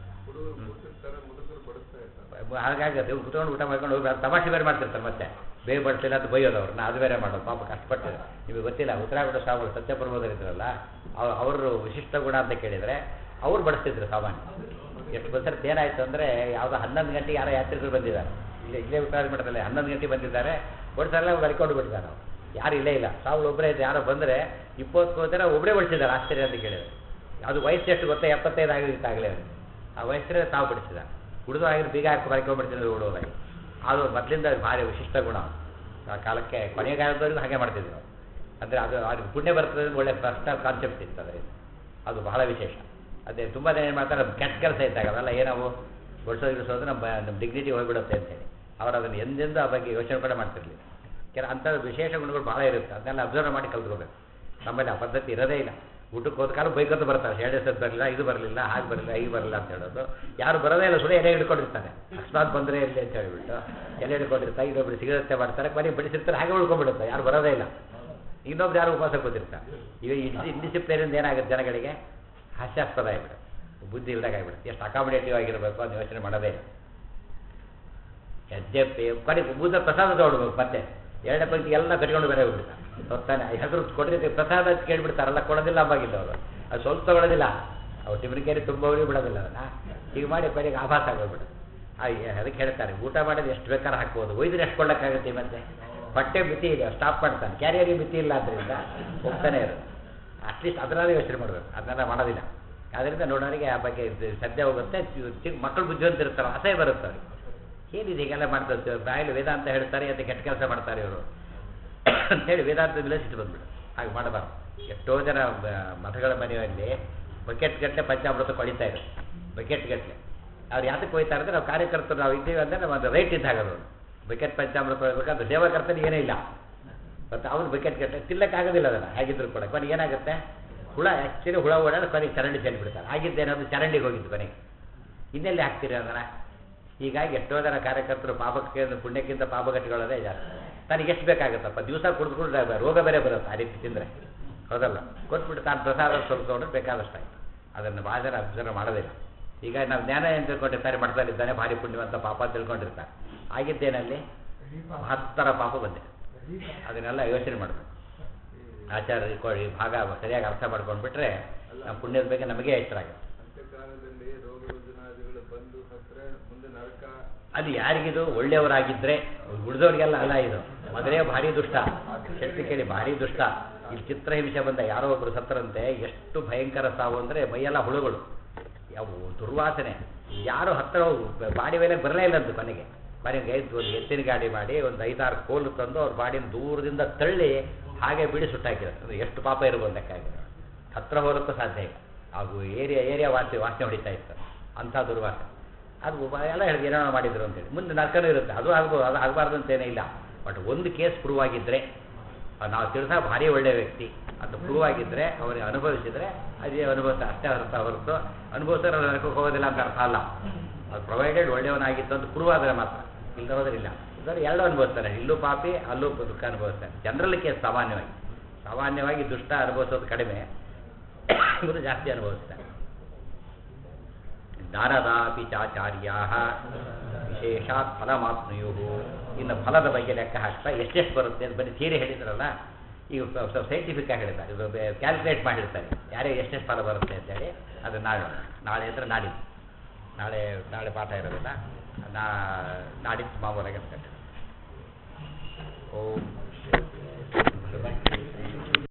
ಹಾಗಾಗುತ್ತೆ, ಇವ್ರು ಕುತ್ಕೊಂಡು ಊಟ ಮಾಡ್ಕೊಂಡು ಹೋಗಿ ತಮಾಷೆ ಬೇರೆ ಮಾಡ್ತಿರ್ತಾರೆ, ಮತ್ತೆ ಬೇರೆ ಬಡಿಸಿಲ್ಲ ಅಂತ ಬೈಯೋದು ಅವ್ರನ್ನ, ಅದು ಬೇರೆ ಮಾಡೋದು. ಪಾಪ ಕಷ್ಟಪಟ್ಟಿದೆ. ನಿಮಗೆ ಗೊತ್ತಿಲ್ಲ, ಉತ್ತರಾಖಂಡ ಸ್ವಾಮಿಗಳು ಸತ್ಯಪ್ರಬೋಧರಿದ್ರಲ್ಲ, ಅವ್ರು ಅವರು ವಿಶಿಷ್ಟ ಗುಣ ಅಂತ ಕೇಳಿದರೆ ಅವ್ರು ಬಡಿಸ್ತಿದ್ರು ಸಾಮಾನ್ಯ. ಎಷ್ಟು ಬಸ್ಸರ್ತಿ ಏನಾಯಿತು ಅಂದರೆ ಯಾವುದೋ ಹನ್ನೊಂದು ಗಂಟೆಗೆ ಯಾರೋ ಯಾತ್ರಿಕರು ಬಂದಿದ್ದಾರೆ, ಇಲ್ಲೇ ಇಲ್ಲೇ ಉತ್ತರ ಮಠದಲ್ಲಿ ಹನ್ನೊಂದು ಗಂಟೆಗೆ ಬಂದಿದ್ದಾರೆ, ಬಡಿಸಲ್ಲ ಬರ್ಕೊಂಡು ಬಿಟ್ಟಿದ್ದಾರೆ. ಅವ್ರು ಯಾರು ಇಲ್ಲೇ ಇಲ್ಲ, ಸಾವುಗಳು ಒಬ್ಬರೇ ಇದ್ದು ಯಾರೋ ಬಂದರೆ ಇಪ್ಪತ್ತು ಜನ ಒಬ್ಬರೇ ಬಡಿಸಿದ್ದಾರೆ. ಆಶ್ಚರ್ಯ ಅಂತ ಕೇಳಿದರೆ ಅದು ವಯಸ್ಸು ಎಷ್ಟು ಗೊತ್ತಾ, ಎಪ್ಪತ್ತೈದು ಆಗಿರ್ತಾಗಲೇ ಅವರು ಆ ವಯಸ್ಸರೇ ತಾವು ಬಿಡಿಸಿದ. ಹುಡುಗ ಆಗಿರೋ ಬೀಗ ಹಾಕಿ ಬರ್ಕೊಂಡ್ಬಿಡ್ತೀನಿ ಹುಡುಗರಾಗಿ. ಅದು ಮೊದಲಿಂದ ಭಾರಿ ವಿಶಿಷ್ಟ ಗುಣ. ಆ ಕಾಲಕ್ಕೆ ಕೊನೆಯ ಕಾಲದವರೆಗೂ ಹಾಗೆ ಮಾಡ್ತಿದ್ರು. ಅಂದರೆ ಅದು ಅವ್ರಿಗೆ ಪುಣ್ಯ ಬರ್ತದೆ, ಒಳ್ಳೆ ಫಸ್ಟ್ ಕಾನ್ಸೆಪ್ಟ್ ಇತ್ತು ಅದರಿಂದ. ಅದು ಬಹಳ ವಿಶೇಷ. ಅದೇ ತುಂಬ ಜನ ಏನು ಮಾಡ್ತಾರೆ, ಕೆಟ್ಟ ಕೆಲಸ ಇದ್ದಾಗ ಅವೆಲ್ಲ ಏನವು ಬಡಿಸೋದು ಗಿಡಿಸೋದು ನಮ್ಮ ನಮ್ಮ ಡಿಗ್ನಿಟಿ ಹೋಗಿಬಿಡುತ್ತೆ ಅಂತೇಳಿ ಅವ್ರು ಅದನ್ನು ಎಂದೆಂದು ಆ ಬಗ್ಗೆ ಯೋಚನೆ ಕೂಡ ಮಾಡ್ತಿರ್ಲಿಲ್ಲ. ಕೆಲ ಅಂಥ ವಿಶೇಷ ಗುಣಗಳು ಭಾಳ ಇರುತ್ತೆ, ಅದನ್ನೆಲ್ಲ ಅಬ್ಸರ್ವ್ ಮಾಡಿ ಕಲ್ತ್ಕೋಬೇಕು. ನಮ್ಮಲ್ಲಿ ಆ ಪದ್ಧತಿ ಇರೋದೇ ಇಲ್ಲ. ಊಟಕ್ಕೆ ಹೋದ ಕಾಲ ಬೈಕೊತ ಬರ್ತಾರೆ, ಎರಡು ದಿವಸದ ಬರಲಿಲ್ಲ, ಇದು ಬರಲಿಲ್ಲ, ಹಾಗೆ ಬರಲಿಲ್ಲ, ಈಗ ಬರಲಿಲ್ಲ ಅಂತ ಹೇಳೋದು. ಯಾರು ಬರೋದೇ ಇಲ್ಲ, ಸುಳ್ಳು ಎಲೆ ಹಿಡ್ಕೊಂಡಿರ್ತಾನೆ, ಅಕಸ್ಮಾತ್ ಬಂದರೆ ಇರಲಿ ಅಂತ ಹೇಳಿಬಿಟ್ಟು ಎಲೆ ಹಿಡ್ಕೊಂಡಿರ್ತಾರೆ. ಇನ್ನೊಬ್ರು ಸಿಗತ್ತೆ ಮಾಡ್ತಾರೆ, ಬರೀ ಬಡಿಸಿರ್ತಾರೆ, ಹಾಗೆ ಉಳ್ಕೊಂಡ್ಬಿಡುತ್ತೆ, ಯಾರು ಬರೋದೇ ಇಲ್ಲ. ಇನ್ನೊಬ್ರು ಯಾರು ಉಪವಾಸ ಕೂತಿರ್ತಾರೆ. ಈಗ ಇಂಡಿಸಿಪ್ಲಿನಿಂದ ಏನಾಗುತ್ತೆ ಜನಗಳಿಗೆ, ಹಾಸ್ಯಾಸ್ಪದ ಆಗಿಬಿಡುತ್ತೆ, ಬುದ್ಧಿ ಇಲ್ದಾಗ ಆಗಿಬಿಡುತ್ತೆ. ಎಷ್ಟು ಅಕಾಮಿಡೇಟಿವ್ ಆಗಿರಬೇಕು ಅಂತ ಯೋಚನೆ ಮಾಡೋದೇ ಇಲ್ಲ. ಹೆಜ್ಜೆ ಕೊನೆ ಬೂದ ಪ್ರಸಾದ ತಗೊಳ್ಬೇಕು, ಮತ್ತೆ ಎರಡನೇ ಪಂಕ್ತಿ ಎಲ್ಲ ಕಟ್ಕೊಂಡು ಬೇರೆ ಹೋಗ್ಬಿಡ್ತಾರೆ. ಹೊತ್ತಾನೆ ಹೆಸರು ಕೊಟ್ಟಿರ್ತೀವಿ, ಪ್ರಸಾದ ಕೇಳಿಬಿಡ್ತಾರಲ್ಲ, ಕೊಡೋದಿಲ್ಲ ಅಂಬಾಗಿಲ್ಲ ಅವರು. ಅದು ಸ್ವಲ್ಪ ತೊಗೊಳೋದಿಲ್ಲ, ಅವ್ರು ಟಿಫಿನ್ಕೇರಿ ತುಂಬ ಹೋಗಿ ಬಿಡೋದಿಲ್ಲ ಅದನ್ನು. ಈಗ ಮಾಡಿ ಕೊನೆಗೆ ಆಭಾಸ ಆಗೋಗ್ಬಿಡುತ್ತೆ. ಅದಕ್ಕೆ ಹೇಳ್ತಾರೆ, ಊಟ ಮಾಡೋದು ಎಷ್ಟು ಬೇಕಾದ್ರೆ ಹಾಕ್ಬೋದು, ಒಯ್ದ್ರೆ ಎಷ್ಟು ಕೊಡೋಕ್ಕಾಗುತ್ತೆ. ಮತ್ತೆ ಬಟ್ಟೆ ಮಿತಿ ಇದೆ, ಸ್ಟಾಪ್ ಮಾಡ್ತಾನೆ, ಕ್ಯಾರಿಯರಿಗೆ ಮಿತಿ ಇಲ್ಲ ಆದ್ದರಿಂದ ಹೋಗ್ತಾನೆ ಇರೋದು. ಅಟ್ಲೀಸ್ಟ್ ಅದನ್ನಾದ್ರೂ ಯೋಚನೆ ಮಾಡಬೇಕು, ಅದನ್ನೆಲ್ಲ ಮಾಡೋದಿಲ್ಲ. ಆದ್ದರಿಂದ ನೋಡೋರಿಗೆ ಆ ಬಗ್ಗೆ ಸದ್ಯ ಹೋಗುತ್ತೆ. ಚಿಕ್ಕ ಮಕ್ಕಳು ಬುದ್ಧಿವಂತ ಇರ್ತಾರೆ, ಅಸಹ್ಯ ಬರುತ್ತೆ ಅವ್ರಿಗೆ. ಏನಿದೆ ಹೀಗೆಲ್ಲ ಮಾಡ್ತಾರೆ, ಬಾಯಲ್ಲಿ ವೇದಾಂತ ಹೇಳ್ತಾರೆ ಅಂತ ಕೆಟ್ಟ ಕೆಲಸ ಮಾಡ್ತಾರೆ ಇವರು ಅಂತೇಳಿ ವೇದಾಂತದ ಮೇಲೆ ಸಿಟ್ಟು ಬಂದ್ಬಿಡು. ಹಾಗೆ ಮಾಡಬಾರ್ದು. ಎಷ್ಟೋ ಜನ ಮಠಗಳ ಮನೆಯಲ್ಲಿ ಬಕೆಟ್ ಗಟ್ಟಲೆ ಪಂಚಾಮೃತ ಕೊಡಿತಾ ಇದ್ರು, ಬಕೆಟ್ ಗಟ್ಟಲೆ. ಅವ್ರು ಯಾತಕ್ಕೆ ಹೋಯ್ತಾರೆ ಅಂದರೆ ನಾವು ಕಾರ್ಯಕರ್ತರು ನಾವು ಇದ್ದೀವಿ ಅಂದರೆ ನಾವು ಒಂದು ರೈಟ್ ಇದ್ದಾಗ ಅದು ಬಕೆಟ್ ಪಂಚಾಮೃತ ಹೋಗ್ಬೇಕಂದ್ರೆ ಸೇವಾಕರ್ತನಿಗೆ ಏನೇ ಇಲ್ಲ, ಮತ್ತು ಅವ್ರು ಬಕೆಟ್ ಗಟ್ಟಲೆ ತಿಲ್ಲಕ್ಕಾಗೋದಿಲ್ಲ ಅದನ್ನು ಹೇಗಿದ್ರು ಕೂಡ. ಕೊನೆಗೆ ಏನಾಗುತ್ತೆ, ಹುಳ ಆ್ಯಕ್ಚುಲಿ ಹುಳ ಓಡಾಡಿ ಕೊನೆಗೆ ಚರಂಡಿ ಚೆಲ್ಬಿಡ್ತಾರೆ. ಆಗಿದ್ದೇನದು ಚರಂಡಿಗೆ ಹೋಗಿದ್ದು ಕೊನೆಗೆ, ಇನ್ನೆಲ್ಲಿ ಹಾಕ್ತೀರಿ ಅದನ್ನು. ಹೀಗಾಗಿ ಎಷ್ಟೋ ಜನ ಕಾರ್ಯಕರ್ತರು ಪಾಪಕ್ಕೆ ಪುಣ್ಯಕ್ಕಿಂತ ಪಾಪಗಟ್ಟಿಗಳದೇ ಜಾಸ್ತಿ. ತನಗೆ ಎಷ್ಟು ಬೇಕಾಗುತ್ತಪ್ಪ, ದಿವಸ ಕುಡಿದುಕೊಂಡು ರೋಗ ಬೇರೆ ಬರುತ್ತೆ ಆ ರೀತಿ ತಿಂದರೆ, ಹೌದಲ್ಲ. ಕೊಟ್ಬಿಟ್ಟು ತಾನು ಪ್ರಸಾದ ಸ್ವಲ್ಪ ತೊಗೊಂಡ್ರೆ ಬೇಕಾದಷ್ಟಾಯ್ತು. ಅದನ್ನು ಭಾಳ ಜನ ಅಬ್ಸರ್ವ್ ಮಾಡೋದಿಲ್ಲ. ಈಗ ನಾವು ಜ್ಞಾನ ಏನು ತಿಳ್ಕೊಂಡಿರ್ತಾರೆ, ಮಠದಲ್ಲಿದ್ದಾನೆ ಭಾರಿ ಪುಣ್ಯವಂತ ಪಾಪ ಅಂತ ತಿಳ್ಕೊಂಡಿರ್ತಾರೆ. ಆಗಿದ್ದೇನಲ್ಲಿ ಮಹತ್ತರ ಪಾಪ ಬಂದಿದೆ. ಅದನ್ನೆಲ್ಲ ಯೋಚನೆ ಮಾಡಬೇಕು. ಆಚಾರ ಈ ಭಾಗ ಸರಿಯಾಗಿ ಅರ್ಥ ಮಾಡ್ಕೊಂಡ್ಬಿಟ್ರೆ ನಮ್ಮ ಪುಣ್ಯದ ಬಗ್ಗೆ ನಮಗೆ ಎಚ್ಚರ ಆಗುತ್ತೆ. ಅದು ಯಾರಿಗಿದು ಒಳ್ಳೆಯವರಾಗಿದ್ದರೆ, ಉಳಿದವ್ರಿಗೆಲ್ಲ ಅಲ್ಲ. ಇದು ಮೊದಲೇ ಭಾರಿ ದುಷ್ಟ, ಶಕ್ತಿ ಕೇಳಿ ಭಾರಿ ದುಷ್ಟ. ಇಲ್ಲಿ ಚಿತ್ರಹಿಂಸೆ ಬಂದ ಯಾರೋ ಒಬ್ಬರು ಸತ್ತರಂತೆ, ಎಷ್ಟು ಭಯಂಕರ ಸಾವು ಅಂದರೆ ಮೈಯೆಲ್ಲ ಹುಳುಗಳು, ಯಾವ ದುರ್ವಾಸನೆ. ಯಾರು ಹತ್ತಿರ ಬಾಡಿ ಮೇಲೆ ಬರಲೇ ಇಲ್ಲಂತ ಕೊನೆಗೆ. ಮನೆಗೆ ಒಂದು ಎತ್ತಿನ ಗಾಡಿ ಮಾಡಿ ಒಂದು ಐದಾರು ಕೋಲು ತಂದು ಅವ್ರ ಬಾಡಿನ ದೂರದಿಂದ ತಳ್ಳಿ ಹಾಗೆ ಬಿಡಿ ಸುಟ್ಟಾಕಿದ್ರು. ಎಷ್ಟು ಪಾಪ ಇರ್ಬೋದು ಲೆಕ್ಕಾಗಿದೆ. ಹತ್ತಿರ ಹೋಗೋಕ್ಕೂ ಸಾಧ್ಯ ಇಲ್ಲ. ಹಾಗೂ ಏರಿಯಾ ಏರಿಯಾ ವಾಸನೆ ವಾಸನೆ ಹೊಡಿತಾ ಇತ್ತು, ಅಂಥ ದುರ್ವಾಸನೆ. ಅದು ಎಲ್ಲ ಹೇಳಿದ್ರು ಏನೋ ಮಾಡಿದ್ರು ಅಂತೇಳಿ. ಮುಂದೆ ನರ್ಕನೂ ಇರುತ್ತೆ, ಅದು ಆಗ್ಬೋದು, ಅದು ಆಗಬಾರ್ದು ಅಂತೇನೇ ಇಲ್ಲ. ಬಟ್ ಒಂದು ಕೇಸ್ ಪ್ರೂವ್ ಆಗಿದ್ದರೆ, ನಾವು ತಿಳಿಸ ಭಾರಿ ಒಳ್ಳೆಯ ವ್ಯಕ್ತಿ ಅದು ಪ್ರೂವ್ ಆಗಿದ್ದರೆ, ಅವರಿಗೆ ಅನುಭವಿಸಿದರೆ ಅದೇ ಅನುಭವಿಸ್ತಾರೆ ಅಷ್ಟೇ ಹೊರತು ಹೊರತು ಅನುಭವಿಸಿದ್ರೆ ನರಕಕ್ಕೆ ಹೋಗೋದಿಲ್ಲ ಅಂತ ಅರ್ಥ ಅಲ್ಲ. ಅದು ಪ್ರೊವೈಡೆಡ್ ಒಳ್ಳೆಯವನಾಗಿತ್ತು ಅಂತ ಪ್ರೂವ್ ಆದರೆ ಮಾತ್ರ, ಇಲ್ಲದ ಹೋದ್ರಿಲ್ಲ. ಇಲ್ಲದ್ರೆ ಎರಡೂ ಅನುಭವಿಸ್ತಾರೆ, ಇಲ್ಲೂ ಪಾಪಿ ಅಲ್ಲೂ ದುಃಖ ಅನುಭವಿಸ್ತಾರೆ. ಜನರಲ್ಲಿ ಕೇಸ್ ಸಾಮಾನ್ಯವಾಗಿ ಸಾಮಾನ್ಯವಾಗಿ ದುಷ್ಟ ಅನುಭವಿಸೋದು ಕಡಿಮೆ, ಇವರು ಜಾಸ್ತಿ ಅನುಭವಿಸ್ತಾರೆ. ನಾರದಾಪಿ ಚಾಚಾರ್ಯಾ ವಿಶೇಷಾತ್ ಫಲಮಾಪ್ನುಯು. ಇನ್ನು ಫಲದ ಬಗ್ಗೆ ಲೆಕ್ಕ ಹಾಕ್ತಾ ಎಷ್ಟೆಷ್ಟು ಬರುತ್ತೆ ಅಂತ ಬರೀ ಥಿಯರಿ ಹೇಳಿದ್ರಲ್ಲ, ಈಗ ಸ್ವಲ್ಪ ಸೈಂಟಿಫಿಕ್ ಆಗಿ ಹೇಳ್ತಾರೆ, ಇದು ಕ್ಯಾಲ್ಕುಲೇಟ್ ಮಾಡಿರ್ತಾರೆ ಯಾರೇ ಎಷ್ಟೆಷ್ಟು ಫಲ ಬರುತ್ತೆ ಅಂತೇಳಿ. ಅದು ನಾಳೆ ನಾಳೆ ಅಂದರೆ ನಾಡಿದ್ದು ನಾಳೆ ನಾಳೆ ಪಾಠ ಇರೋದಿಲ್ಲ, ನಾ ನಾಡಿದ್ದು ಮಾಮೂಲಾಗಿ ಅಂತ. ಓಂ